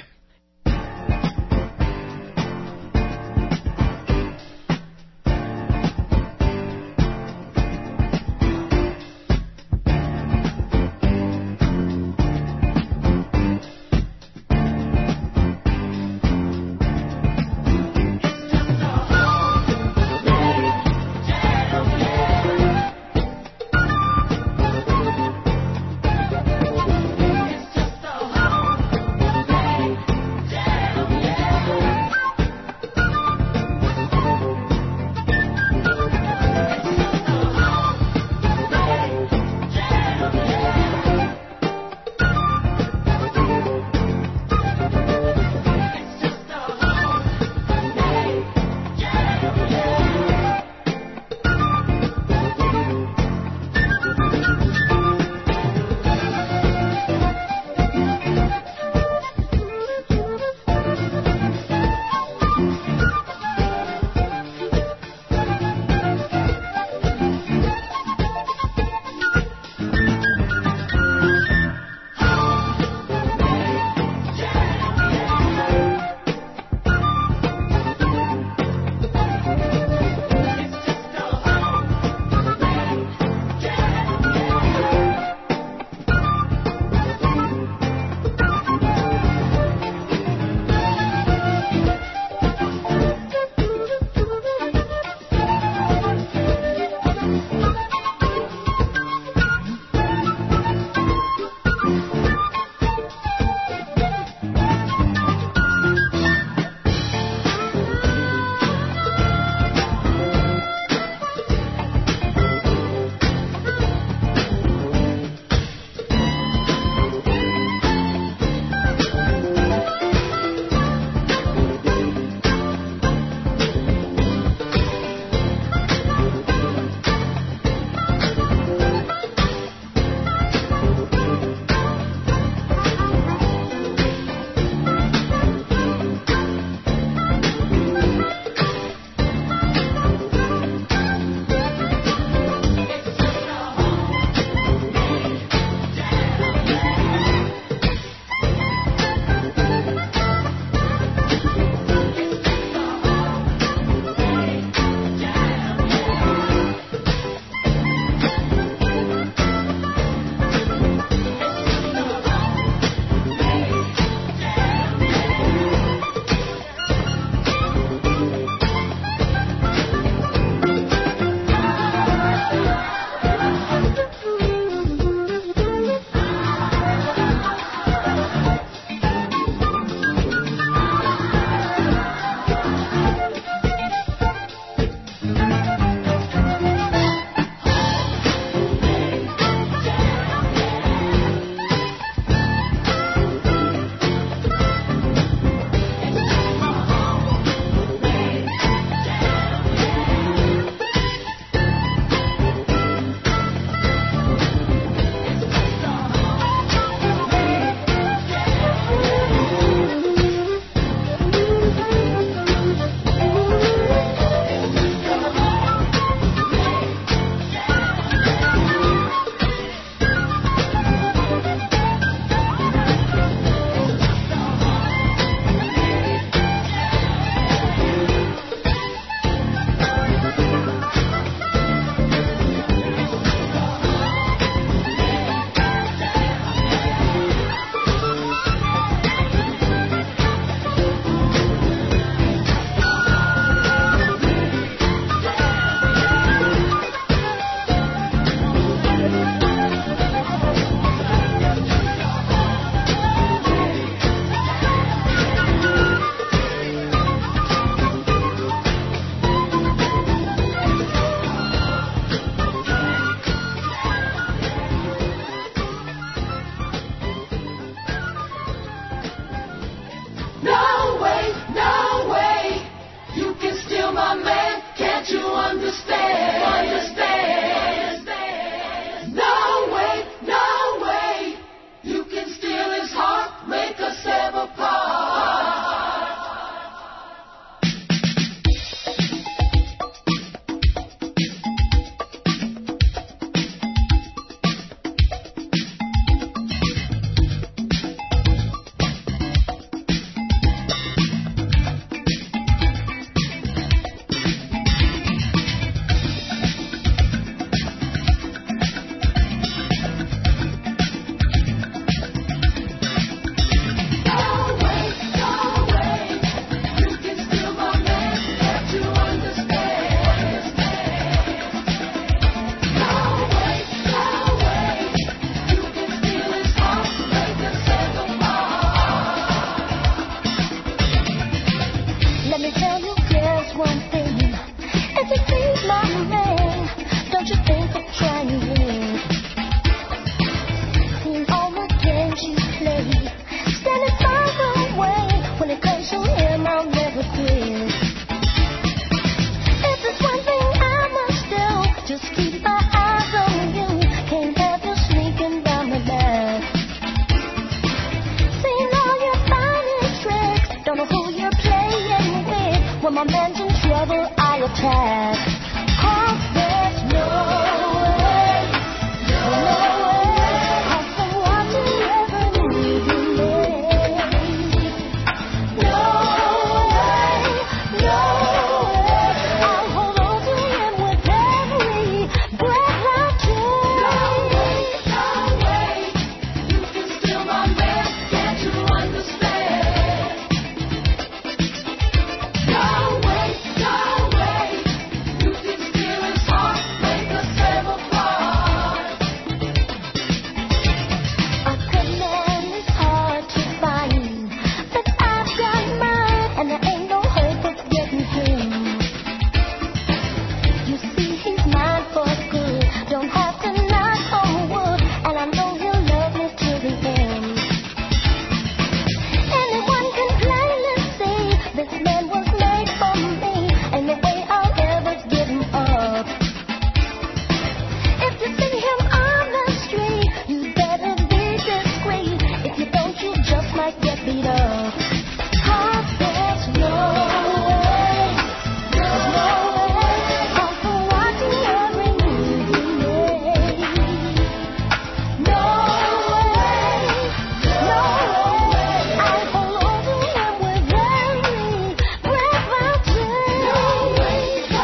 [SPEAKER 4] heartbeat of heart. There's no way, there's no way. I'm for watching every move you make. No way, no way. I'm for losing him with every breath I take. No way,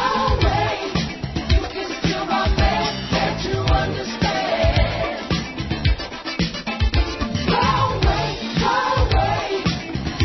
[SPEAKER 4] you can steal my man, can't you understand? No way,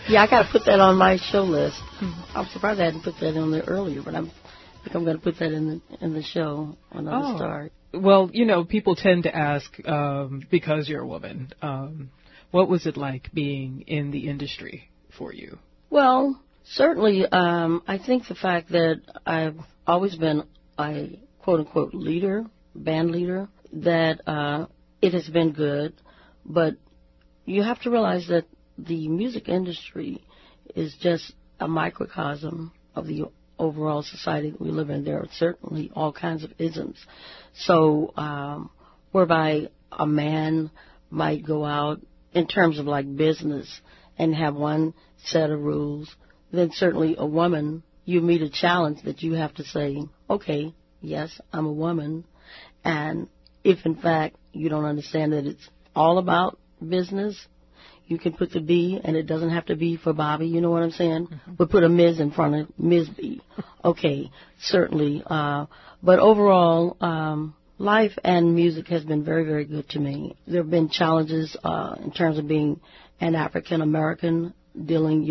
[SPEAKER 2] Yeah, I got to put that on my show list. I'm surprised I hadn't put that on there earlier, but I think I'm going to put that in the show when I start.
[SPEAKER 1] Well, people tend to ask because you're a woman. What was it like being in the industry for you?
[SPEAKER 2] Well, certainly, I think the fact that I've always been a quote-unquote leader, band leader, that it has been good, but you have to realize that the music industry is just a microcosm of the overall society that we live in. There are certainly all kinds of isms. So, whereby a man might go out in terms of like business and have one set of rules, then certainly a woman, you meet a challenge that you have to say, okay, yes, I'm a woman. And if in fact you don't understand that it's all about business, you can put the B, and it doesn't have to be for Bobby, you know what I'm saying? Mm-hmm. But put a Ms. in front of Ms. B. Okay, certainly. But overall, life and music has been very, very good to me. There have been challenges in terms of being an African American, dealing,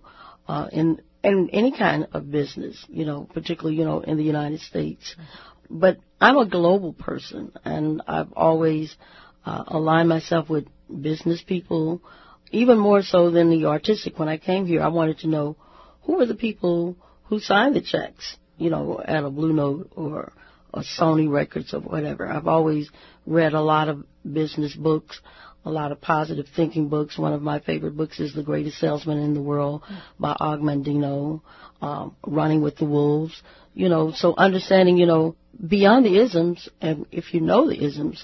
[SPEAKER 2] in any kind of business, particularly, in the United States. But I'm a global person, and I've always aligned myself with business people, even more so than the artistic. When I came here, I wanted to know who were the people who signed the checks, at a Blue Note or a Sony Records or whatever. I've always read a lot of business books, a lot of positive thinking books. One of my favorite books is The Greatest Salesman in the World by Og Mandino, Running with the Wolves. So understanding, beyond the isms, and if you know the isms,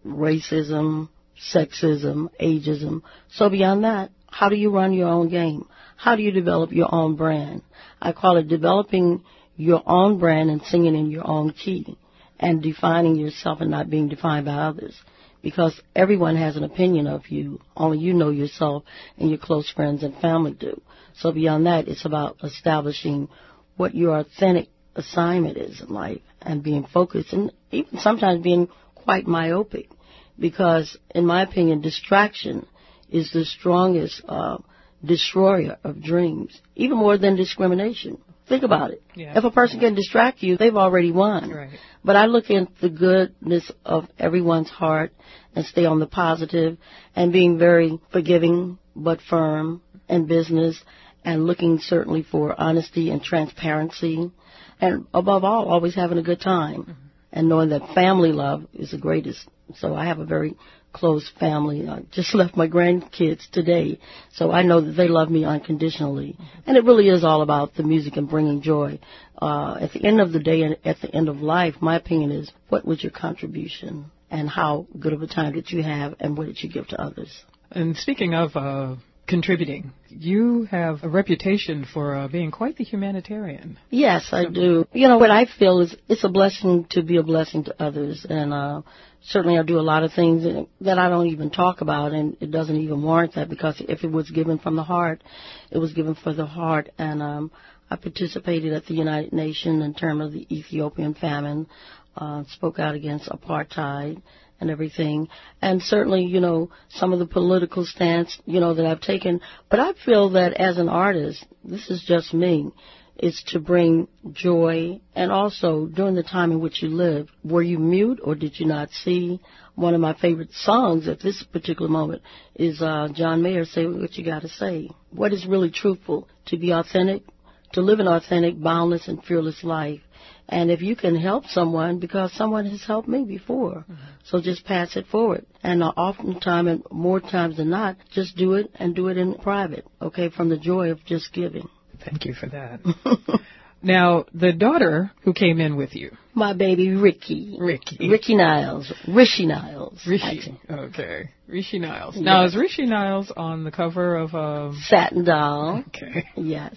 [SPEAKER 2] racism, sexism, ageism. So beyond that, how do you run your own game? How do you develop your own brand? I call it developing your own brand and singing in your own key and defining yourself and not being defined by others. Because everyone has an opinion of you. Only you know yourself and your close friends and family do. So beyond that, it's about establishing what your authentic assignment is in life and being focused and even sometimes being quite myopic. Because, in my opinion, distraction is the strongest destroyer of dreams, even more than discrimination. Think about it.
[SPEAKER 1] Yeah.
[SPEAKER 2] If a person can distract you, they've already won.
[SPEAKER 1] Right.
[SPEAKER 2] But I look at the goodness of everyone's heart and stay on the positive and being very forgiving but firm in business and looking certainly for honesty and transparency and, above all, always having a good time and knowing that family love is the greatest. So I have a very close family. I just left my grandkids today, so I know that they love me unconditionally. And it really is all about the music and bringing joy. At the end of the day and at the end of life, my opinion is, what was your contribution and how good of a time did you have and what did you give to others?
[SPEAKER 1] And speaking of contributing, you have a reputation for being quite the humanitarian.
[SPEAKER 2] Yes, I do. What I feel is it's a blessing to be a blessing to others. And certainly I do a lot of things that I don't even talk about, and it doesn't even warrant that, because if it was given from the heart, it was given for the heart. And I participated at the United Nations in terms of the Ethiopian famine, spoke out against apartheid and everything. And certainly, some of the political stance, that I've taken. But I feel that as an artist, this is just me, is to bring joy. And also, during the time in which you lived, were you mute or did you not see? One of my favorite songs at this particular moment is John Mayer, Say What You Gotta Say. What is really truthful? To be authentic, to live an authentic, boundless, and fearless life. And if you can help someone, because someone has helped me before, so just pass it forward. And oftentimes, and more times than not, just do it and do it in private, okay, from the joy of just giving.
[SPEAKER 1] Thank you for that. Now, the daughter who came in with you.
[SPEAKER 2] My baby, Ricky. Ricky Niles. Rishi Niles.
[SPEAKER 1] Rishi. Okay. Rishi Niles. Yes. Now, is Rishi Niles on the cover of
[SPEAKER 2] Satin Doll.
[SPEAKER 1] Okay.
[SPEAKER 2] Yes.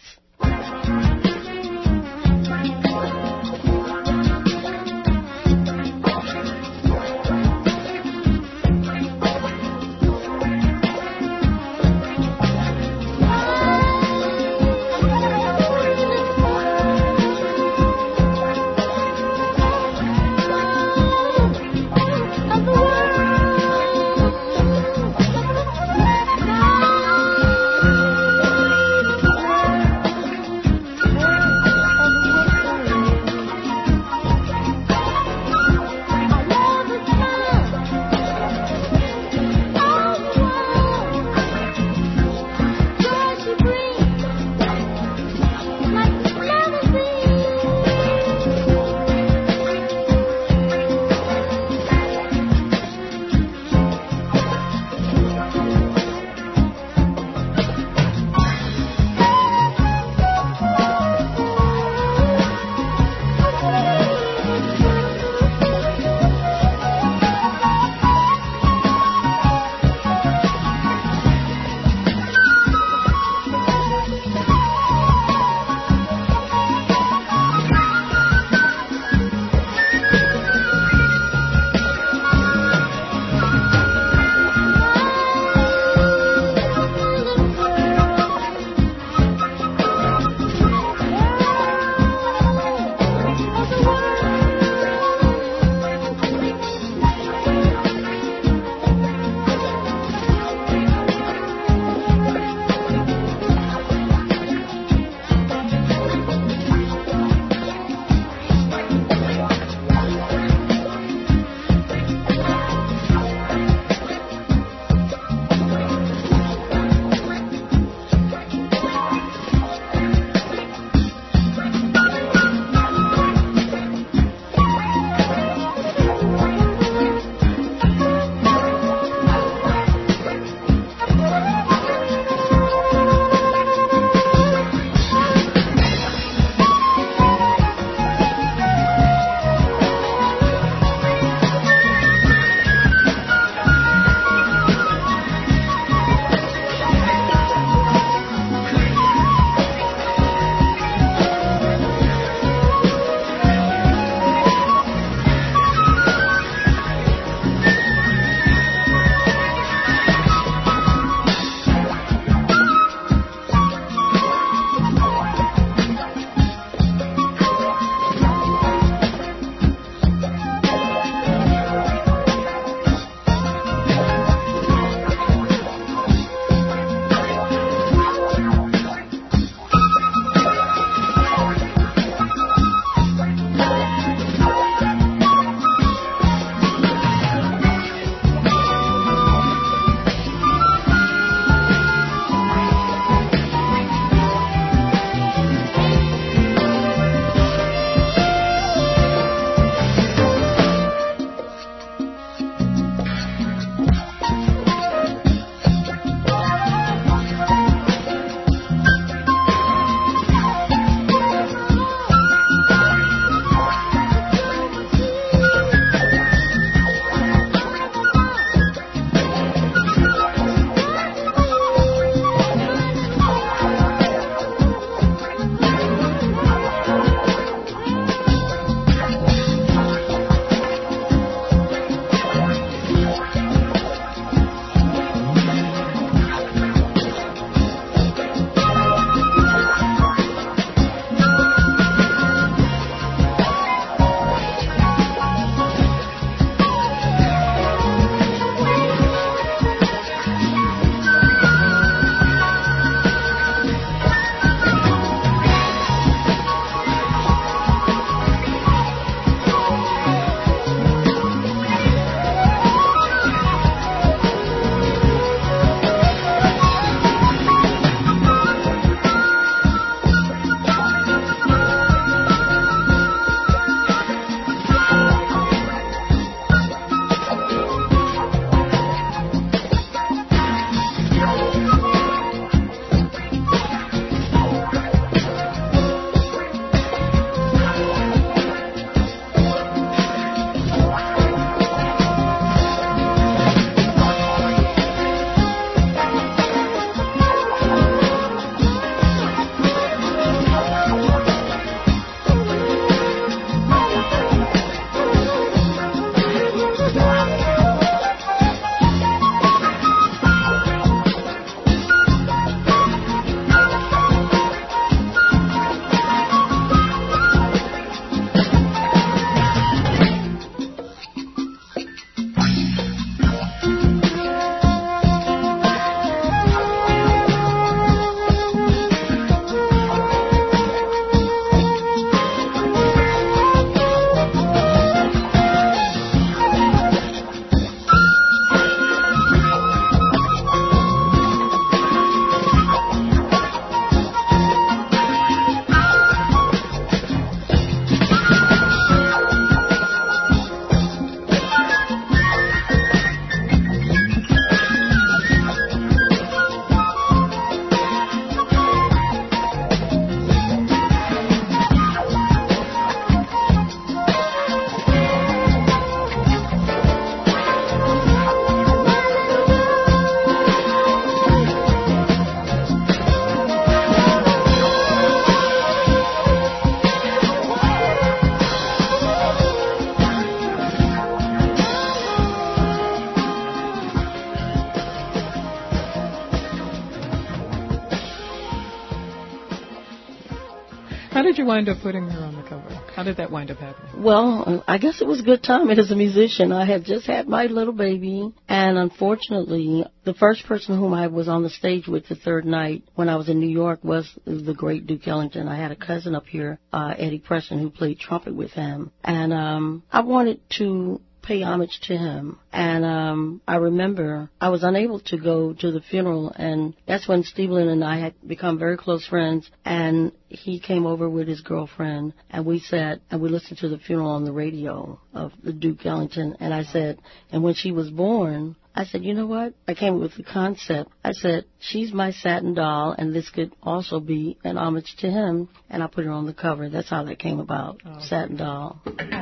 [SPEAKER 1] How did you wind up putting her on the cover? How did that wind up happening?
[SPEAKER 2] Well, I guess it was good timing as a musician. I had just had my little baby, and unfortunately, the first person whom I was on the stage with the third night when I was in New York was the great Duke Ellington. I had a cousin up here, Eddie Preston, who played trumpet with him, and I wanted to pay homage to him. And I remember I was unable to go to the funeral, and that's when Steve-Lynn and I had become very close friends, and he came over with his girlfriend, and we sat and we listened to the funeral on the radio of the Duke Ellington. And I said, and when she was born, I said, you know what? I came up with the concept. I said, she's my satin doll, and this could also be an homage to him, and I put her on the cover. That's how that came about, Satin Doll.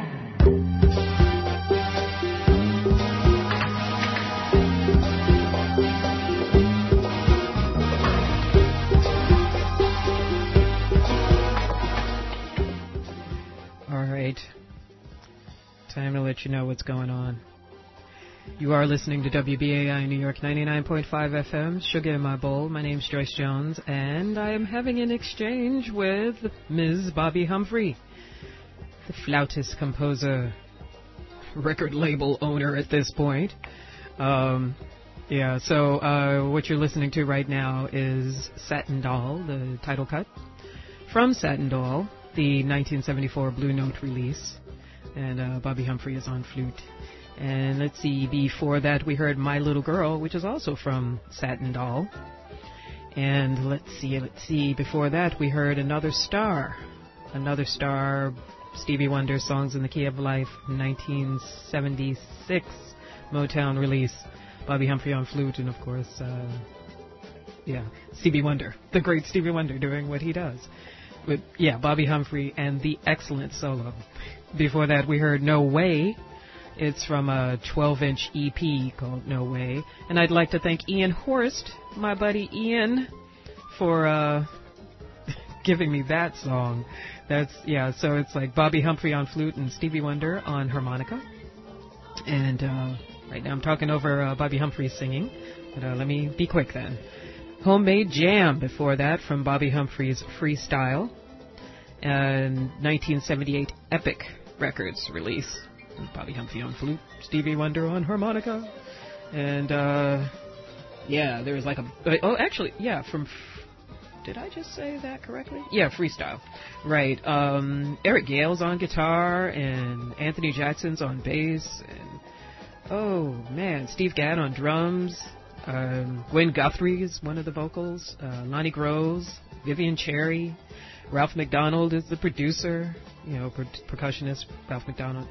[SPEAKER 1] All right. Time to let you know what's going on. You are listening to WBAI New York 99.5 FM, Sugar in My Bowl. My name's Joyce Jones, and I am having an exchange with Ms. Bobby Humphrey, the flautist, composer, record label owner at this point. So what you're listening to right now is Satin Doll, the title cut from Satin Doll, the 1974 Blue Note release, and Bobby Humphrey is on flute. And let's see, before that we heard My Little Girl, which is also from Satin Doll. And let's see, before that we heard Another Star, Stevie Wonder, Songs in the Key of Life, 1976 Motown release. Bobby Humphrey on flute, and of course, Stevie Wonder, the great Stevie Wonder doing what he does. But Bobby Humphrey and the excellent solo. Before that we heard No Way. It's from a 12-inch EP called No Way. And I'd like to thank Ian Horst, my buddy Ian, for giving me that song. So it's like Bobby Humphrey on flute and Stevie Wonder on harmonica. And right now I'm talking over Bobby Humphrey singing. But let me be quick then. Homemade Jam before that from Bobby Humphrey's Freestyle. And 1978 Epic Records release. Bobby Humphrey on flute, Stevie Wonder on harmonica, and there was like from. Did I just say that correctly? Yeah, Freestyle, right? Eric Gale's on guitar, and Anthony Jackson's on bass, and Steve Gadd on drums. Gwen Guthrie is one of the vocals. Lonnie Groves, Vivian Cherry. Ralph McDonald is the producer, percussionist Ralph McDonald.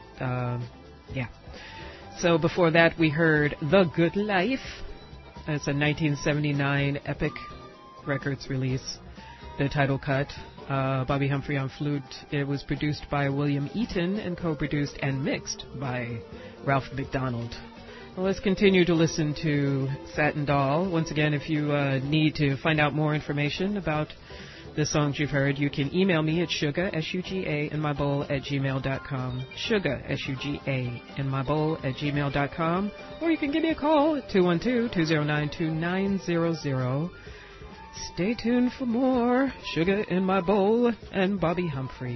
[SPEAKER 1] So before that we heard The Good Life. It's a 1979 Epic Records release, the title cut. Bobby Humphrey on flute. It was produced by William Eaton and co-produced and mixed by Ralph McDonald. Well, let's continue to listen to Satin Doll. Once again, if you need to find out more information about the songs you've heard, you can email me at sugar, S-U-G-A, in my bowl at gmail.com. Sugar, S-U-G-A, in my bowl at gmail.com. Or you can give me a call at 212-209-2900. Stay tuned for more Sugar in My Bowl and Bobby Humphrey.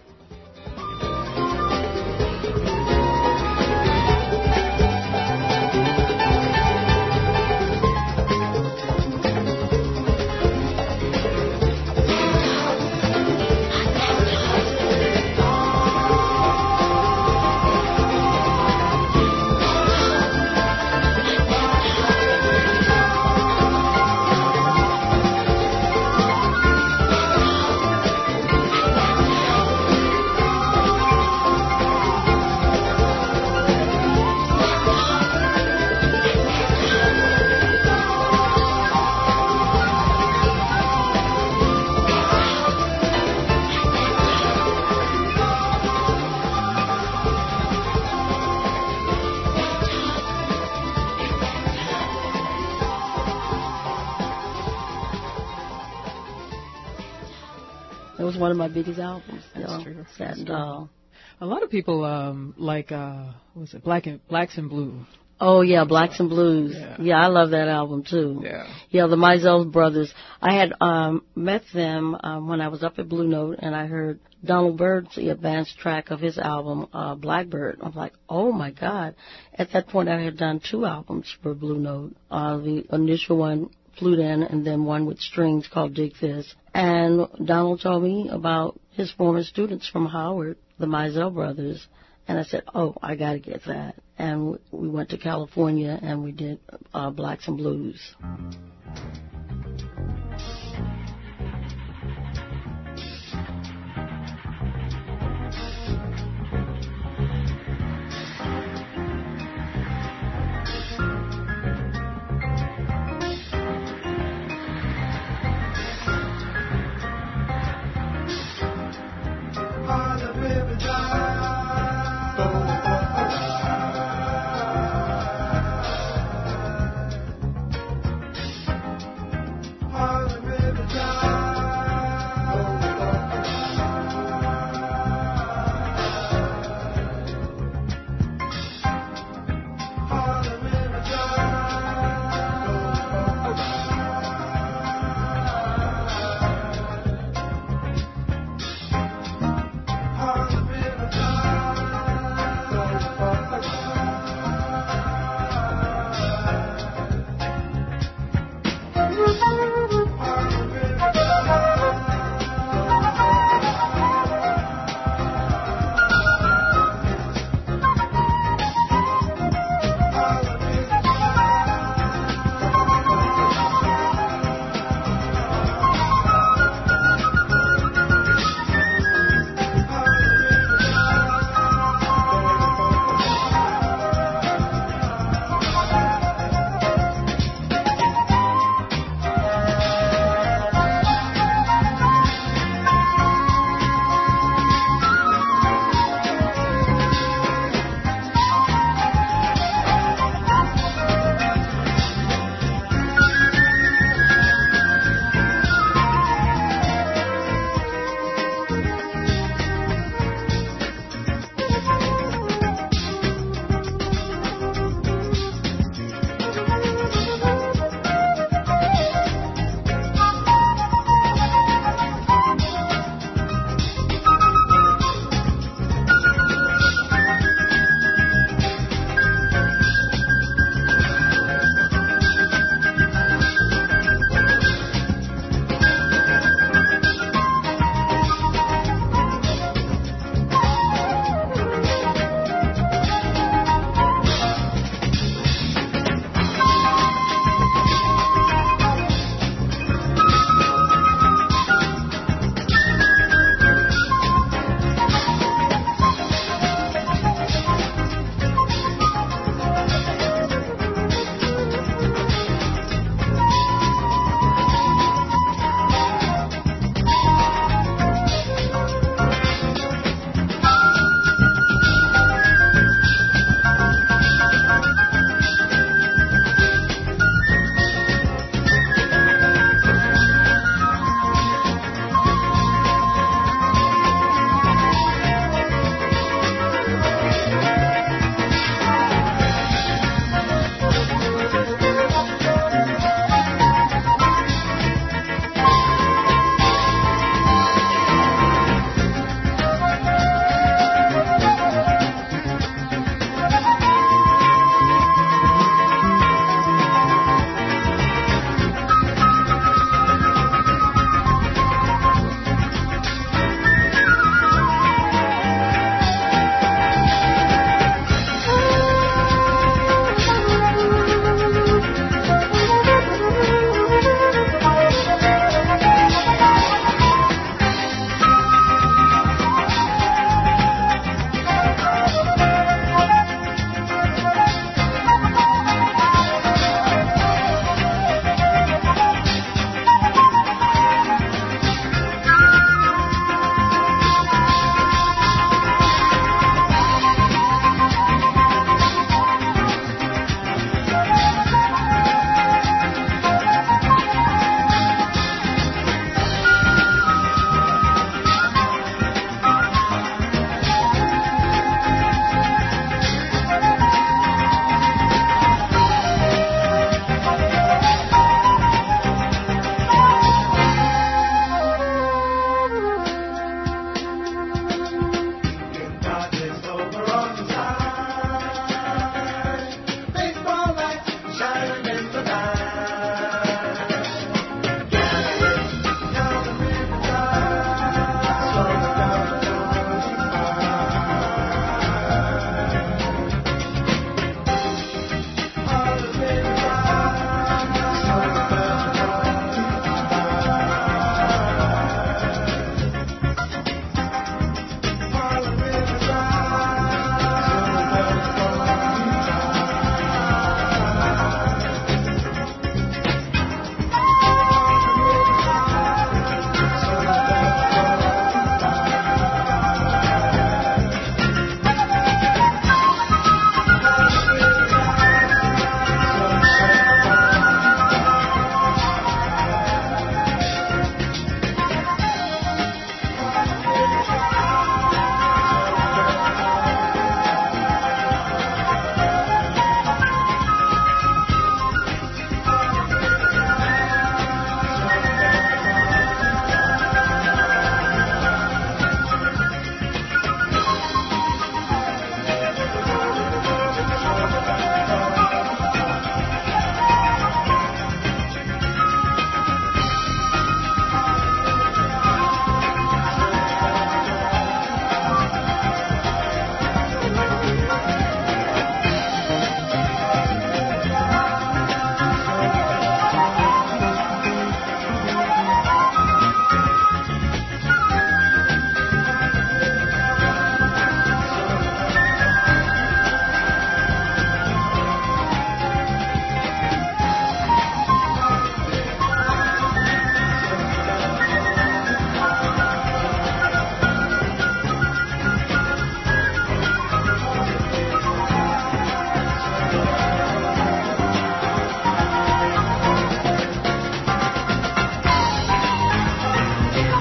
[SPEAKER 2] It was one of my biggest albums.
[SPEAKER 1] That's true.
[SPEAKER 2] Satin Doll.
[SPEAKER 1] A lot of people like Blacks and Blue.
[SPEAKER 2] Oh, yeah, Blacks and Blues.
[SPEAKER 1] Yeah.
[SPEAKER 2] Yeah, I love that album, too.
[SPEAKER 1] Yeah.
[SPEAKER 2] Yeah, the Mizell brothers. I had met them when I was up at Blue Note, and I heard Donald Byrd's advanced track of his album, Blackbird. I was like, oh, my God. At that point, I had done 2 albums for Blue Note. The initial one, Flute In, and then one with strings called Dig This. And Donald told me about his former students from Howard, the Mizell brothers. And I said, oh, I got to get that. And we went to California and we did Blacks and Blues.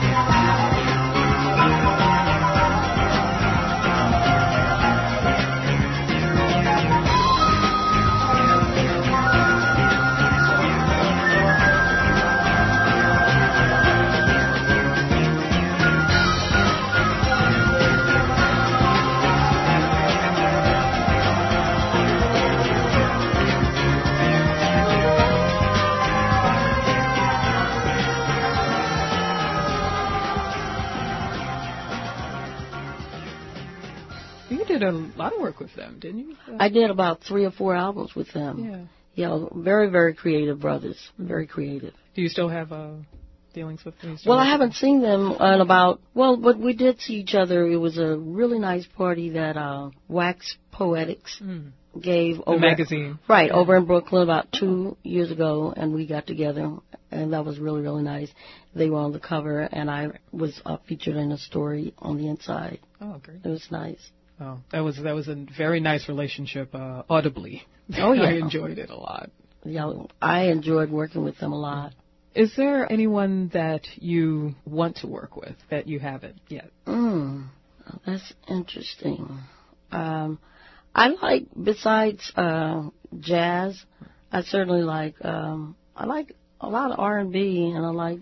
[SPEAKER 1] You did a lot of work with them, didn't you?
[SPEAKER 2] I did about 3 or 4 albums with them.
[SPEAKER 1] Yeah.
[SPEAKER 2] Very, very creative brothers. Very creative.
[SPEAKER 1] Do you still have dealings with them?
[SPEAKER 2] Well, I haven't seen them in about, but we did see each other. It was a really nice party that Wax Poetics gave over.
[SPEAKER 1] The magazine.
[SPEAKER 2] Right, over in Brooklyn about 2 years ago, and we got together, and that was really, really nice. They were on the cover, and I was featured in a story on the inside.
[SPEAKER 1] Oh, great.
[SPEAKER 2] It was nice.
[SPEAKER 1] Oh, that was a very nice relationship, audibly.
[SPEAKER 2] Oh, yeah.
[SPEAKER 1] I enjoyed it a lot.
[SPEAKER 2] Yeah, I enjoyed working with them a lot.
[SPEAKER 1] Is there anyone that you want to work with that you haven't yet?
[SPEAKER 2] That's interesting. I like, besides jazz, I certainly like, I like a lot of R&B, and I like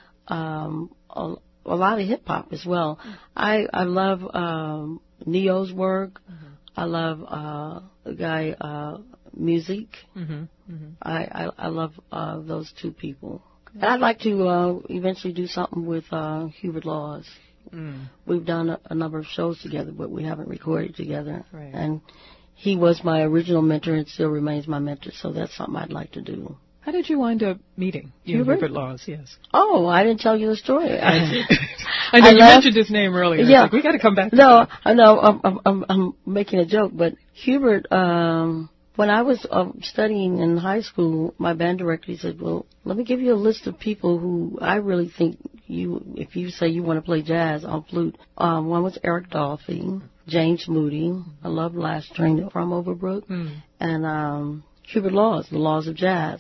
[SPEAKER 2] a lot of hip-hop as well. I love Neo's work. I love the guy, Music. I love those two people. And I'd like to eventually do something with Hubert Laws. We've done a number of shows together, but we haven't recorded together.
[SPEAKER 1] Right.
[SPEAKER 2] And he was my original mentor and still remains my mentor, so that's something I'd like to do.
[SPEAKER 1] How did you wind up meeting Hubert Laws? Yes.
[SPEAKER 2] Oh, I didn't tell you the story.
[SPEAKER 1] I know you mentioned his name earlier.
[SPEAKER 2] Yeah.
[SPEAKER 1] Like, we got to come back to
[SPEAKER 2] No, I know. I'm making a joke, but Hubert, when I was studying in high school, my band director, he said, well, let me give you a list of people who I really think if you say you want to play jazz on flute. One was Eric Dolphy, James Moody. I love Last Train from Overbrook. And Hubert Laws, The Laws of Jazz.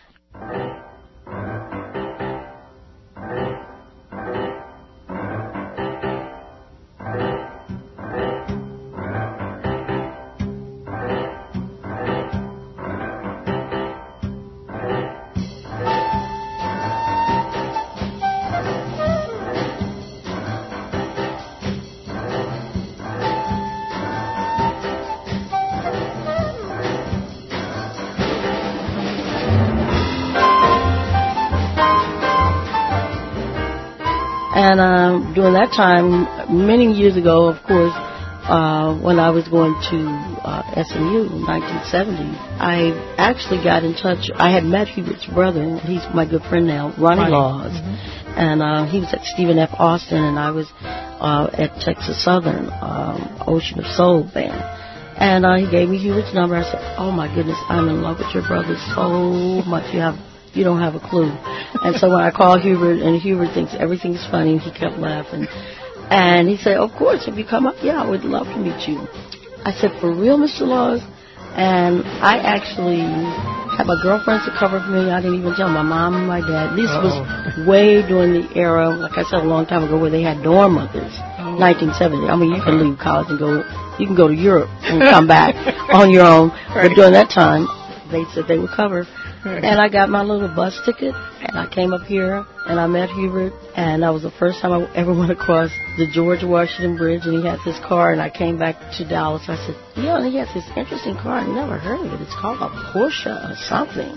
[SPEAKER 2] And during that time, many years ago, of course, when I was going to SMU in 1970, I actually got in touch. I had met Hubert's brother. He's my good friend now, Ronnie Laws. And he was at Stephen F. Austin, and I was at Texas Southern, Ocean of Soul band. And he gave me Hubert's number. I said, oh, my goodness, I'm in love with your brother so much. You don't have a clue. And so when I called Hubert, and Hubert thinks everything's funny, he kept laughing. And he said, of course, if you come up, I would love to meet you. I said, for real, Mr. Laws? And I actually had my girlfriends to cover for me. I didn't even tell my mom and my dad. This was way during the era, like I said, a long time ago, where they had dorm mothers, 1970. I mean, you can leave college and you can go to Europe and come back on your own. But during that time, they said they would cover. And I got my little bus ticket, and I came up here, and I met Hubert, and that was the first time I ever went across the George Washington Bridge, and he had this car, and I came back to Dallas. I said, and he has this interesting car. I never heard of it. It's called a Porsche or something.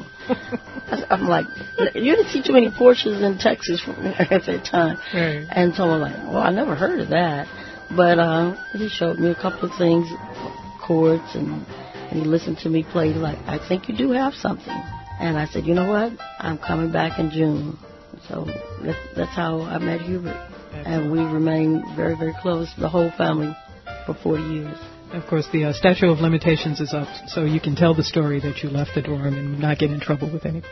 [SPEAKER 2] I'm like, you didn't see too many Porsches in Texas at that time. And so I'm like, well, I never heard of that. But he showed me a couple of things, chords, and he listened to me play. Like, I think you do have something. And I said, you know what? I'm coming back in June. So that's how I met Hubert. And we remained very, very close, the whole family, for 40 years.
[SPEAKER 1] Of course, the statute of limitations is up, so you can tell the story that you left the dorm and not get in trouble with anyone.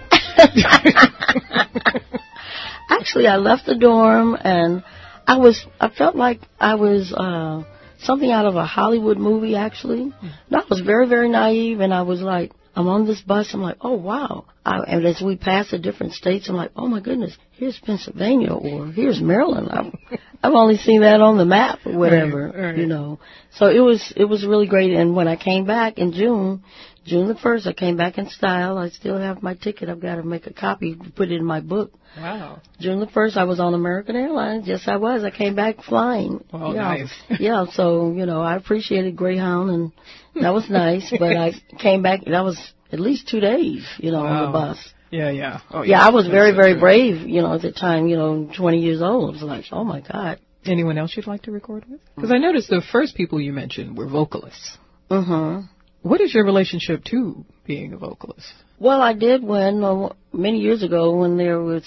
[SPEAKER 2] Actually, I left the dorm, and I felt like I was something out of a Hollywood movie, actually. No, I was very, very naive, and I was like, I'm on this bus. I'm like, oh, wow. And as we pass the different states, I'm like, oh, my goodness, here's Pennsylvania or here's Maryland. I've only seen that on the map or whatever,
[SPEAKER 1] Right.
[SPEAKER 2] you know. So it was really great. And when I came back in June the 1st, I came back in style. I still have my ticket. I've got to make a copy, put it in my book.
[SPEAKER 1] Wow.
[SPEAKER 2] June the 1st, I was on American Airlines. Yes, I was. I came back flying.
[SPEAKER 1] Oh,
[SPEAKER 2] yeah.
[SPEAKER 1] nice.
[SPEAKER 2] Yeah, so, you know, I appreciated Greyhound, and that was nice. But I came back, that was at least 2 days, you know, on the bus.
[SPEAKER 1] Yeah. Oh,
[SPEAKER 2] Yeah, I was very,
[SPEAKER 1] That's so
[SPEAKER 2] very
[SPEAKER 1] true.
[SPEAKER 2] brave, you know, at the time, you know, 20 years old. I was like, oh, my God.
[SPEAKER 1] Anyone else you'd like to record with? Because I noticed the first people you mentioned were vocalists.
[SPEAKER 2] Mm-hmm.
[SPEAKER 1] What is your relationship to being a vocalist?
[SPEAKER 2] Well, I did when, many years ago, when there was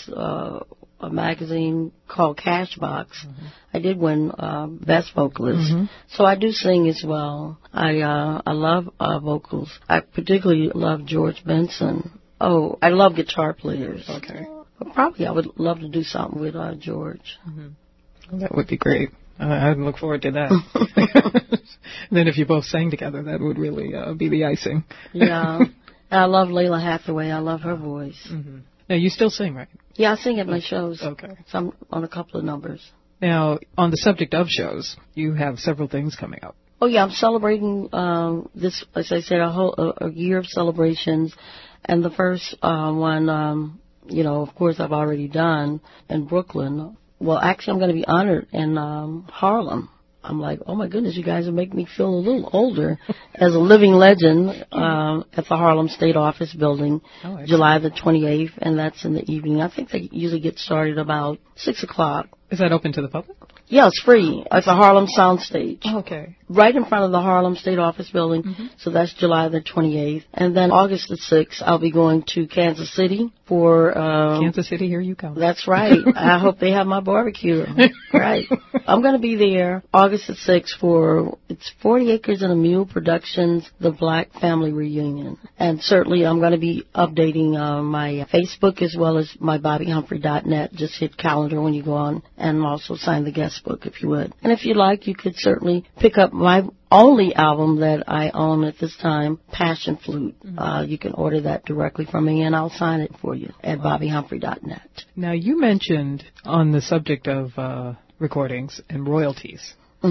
[SPEAKER 2] a magazine called Cashbox, I did win Best Vocalist. So I do sing as well. I love vocals. I particularly love George Benson. Oh, I love guitar players.
[SPEAKER 1] Okay.
[SPEAKER 2] But probably I would love to do something with George.
[SPEAKER 1] Well, that would be great. I'd look forward to that. Then if you both sang together, that would really be the icing.
[SPEAKER 2] Yeah. I love Layla Hathaway. I love her voice.
[SPEAKER 1] Now, you still sing, right?
[SPEAKER 2] Yeah, I sing at my shows.
[SPEAKER 1] Okay.
[SPEAKER 2] Some on a couple of numbers.
[SPEAKER 1] Now, on the subject of shows, you have several things coming up.
[SPEAKER 2] Oh yeah, I'm celebrating this. As I said, a year of celebrations, and the first one, you know, of course, I've already done in Brooklyn. Well, actually, I'm going to be honored in Harlem. I'm like, oh my goodness, you guys are making me feel a little older as a living legend at the Harlem State Office building, July the 28th, and that's in the evening. I think they usually get started about 6 o'clock.
[SPEAKER 1] Is that open to the public?
[SPEAKER 2] Yeah, it's free. It's a Harlem Soundstage.
[SPEAKER 1] Okay.
[SPEAKER 2] Right in front of the Harlem State Office building. So that's July the 28th. And then August the 6th, I'll be going to Kansas City for...
[SPEAKER 1] Kansas City, here you come.
[SPEAKER 2] That's right. I hope they have my barbecue. Right. I'm going to be there August the 6th for, it's 40 Acres and a Mule Productions, the Black Family Reunion. And certainly I'm going to be updating my Facebook as well as my BobbyHumphrey.net. Just hit calendar when you go on, and also sign the guest book if you would. And if you like, you could certainly pick up my only album that I own at this time, Passion Flute. You can order that directly from me, and I'll sign it for you at BobbyHumphrey.net.
[SPEAKER 1] Now, you mentioned on the subject of recordings and royalties.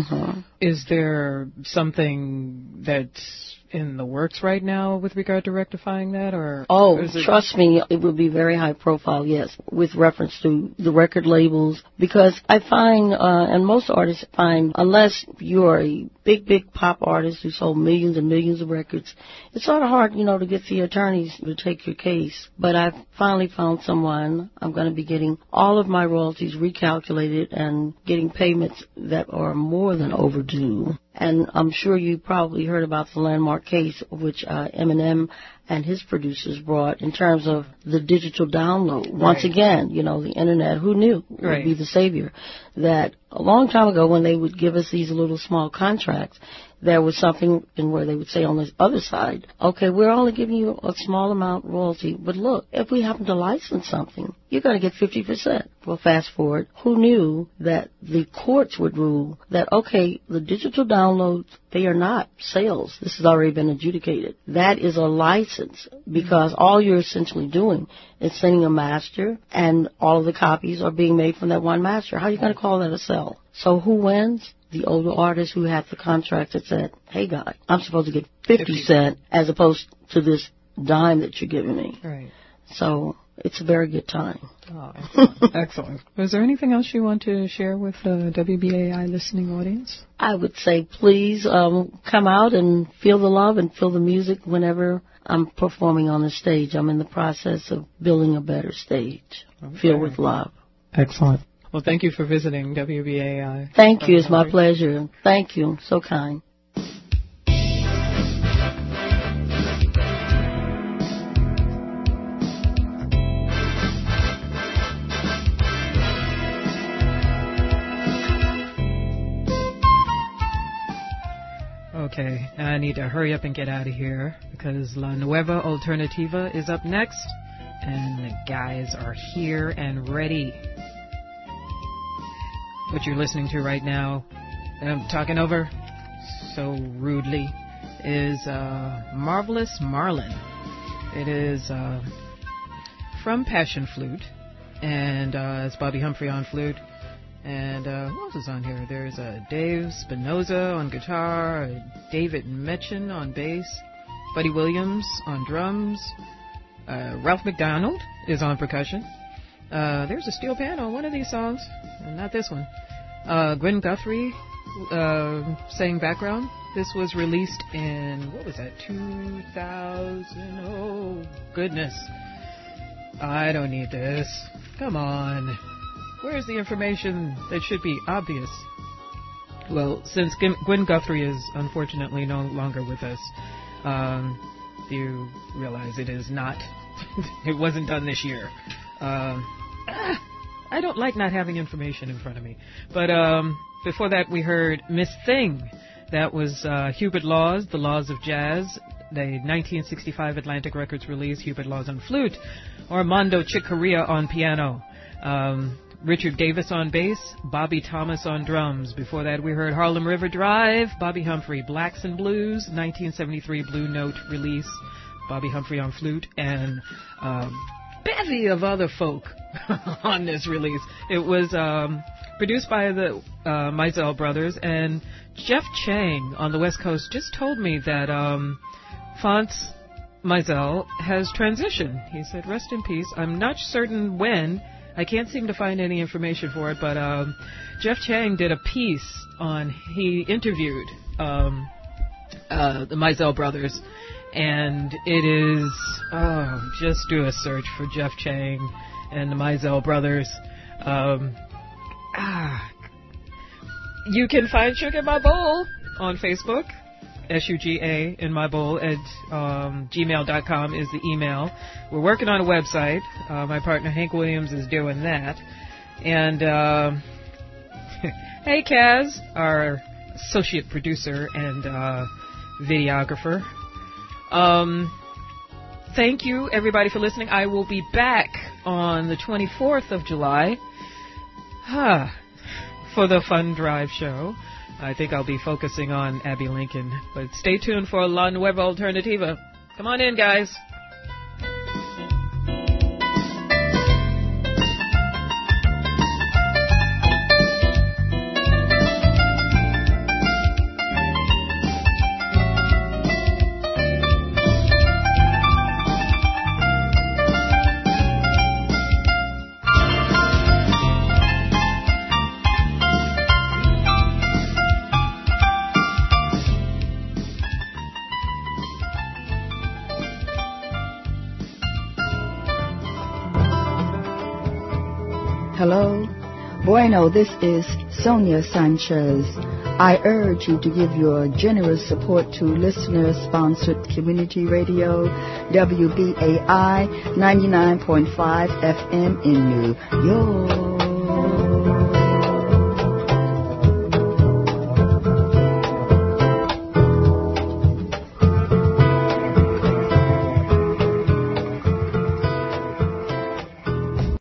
[SPEAKER 1] Is there something that's in the works right now with regard to rectifying that, or?
[SPEAKER 2] Oh,
[SPEAKER 1] is it...
[SPEAKER 2] trust me, it will be very high profile, yes, with reference to the record labels, because I find, and most artists find, unless you're a big pop artist who sold millions and millions of records, it's sort of hard, you know, to get the attorneys to take your case. But I've finally found someone. I'm going to be getting all of my royalties recalculated and getting payments that are more than overdue. And I'm sure you probably heard about the landmark case which Eminem and his producers brought in terms of the digital download. Once again, you know, the internet, who knew would be the savior? That a long time ago when they would give us these little small contracts, there was something in where they would say on the other side, okay, we're only giving you a small amount royalty, but look, if we happen to license something, you're going to get 50%. Well, fast forward, who knew that the courts would rule that, okay, the digital downloads, they are not sales. This has already been adjudicated. That is a license, because all you're essentially doing is sending a master, and all of the copies are being made from that one master. How are you going to call that a sale? So who wins? The older artist who had the contract that said, hey, guy, I'm supposed to get 50 cents as opposed to this dime that you're giving me.
[SPEAKER 1] Right.
[SPEAKER 2] So it's a very good time.
[SPEAKER 1] Oh, excellent. Excellent. Was there anything else you want to share with the WBAI listening audience?
[SPEAKER 2] I would say please come out and feel the love and feel the music whenever I'm performing on the stage. I'm in the process of building a better stage filled with love.
[SPEAKER 1] Excellent. Well, thank you for visiting WBAI.
[SPEAKER 2] Thank you. It's my pleasure. Thank you. So kind.
[SPEAKER 1] Okay, now I need to hurry up and get out of here because La Nueva Alternativa is up next, and the guys are here and ready. What you're listening to right now, that I'm talking over so rudely, is Marvelous Marlin It is from Passion Flute, and it's Bobby Humphrey on flute. And who else is on here? There's Dave Spinoza on guitar, David Metchin on bass, Buddy Williams on drums, Ralph McDonald is on percussion. There's a steel pan on one of these songs, not this one. Gwen Guthrie sang background. This was released in, what was that, 2000? Oh, goodness. I don't need this. Come on. Where's the information that should be obvious? Well, since Gwen Guthrie is unfortunately no longer with us, you realize it is not, it wasn't done this year. I don't like not having information in front of me. But before that, we heard Miss Thing. That was Hubert Laws, The Laws of Jazz, the 1965 Atlantic Records release, Hubert Laws on flute, Armando Chick-Corea on piano, Richard Davis on bass, Bobby Thomas on drums. Before that, we heard Harlem River Drive, Bobby Humphrey, Blacks and Blues, 1973 Blue Note release, Bobby Humphrey on flute, and bevy of other folk on this release. It was produced by the Mizell brothers, and Jeff Chang on the West Coast just told me that Phonce Mizell has transitioned. He said, rest in peace. I'm not certain when. I can't seem to find any information for it, but Jeff Chang did a piece on, he interviewed the Mizell brothers, and it is, just do a search for Jeff Chang and the Mizell brothers. You can find Sugar in My Bowl on Facebook. SUGA in my bowl at gmail.com is the email. We're working on a website. My partner Hank Williams is doing that. And hey, Kaz, our associate producer and videographer. Thank you, everybody, for listening. I will be back on the 24th of July for the Fun Drive show. I think I'll be focusing on Abby Lincoln. But stay tuned for La Nueva Alternativa. Come on in, guys.
[SPEAKER 5] Hello. Bueno, this is Sonia Sanchez. I urge you to give your generous support to listener-sponsored community radio, WBAI 99.5 FM in New York.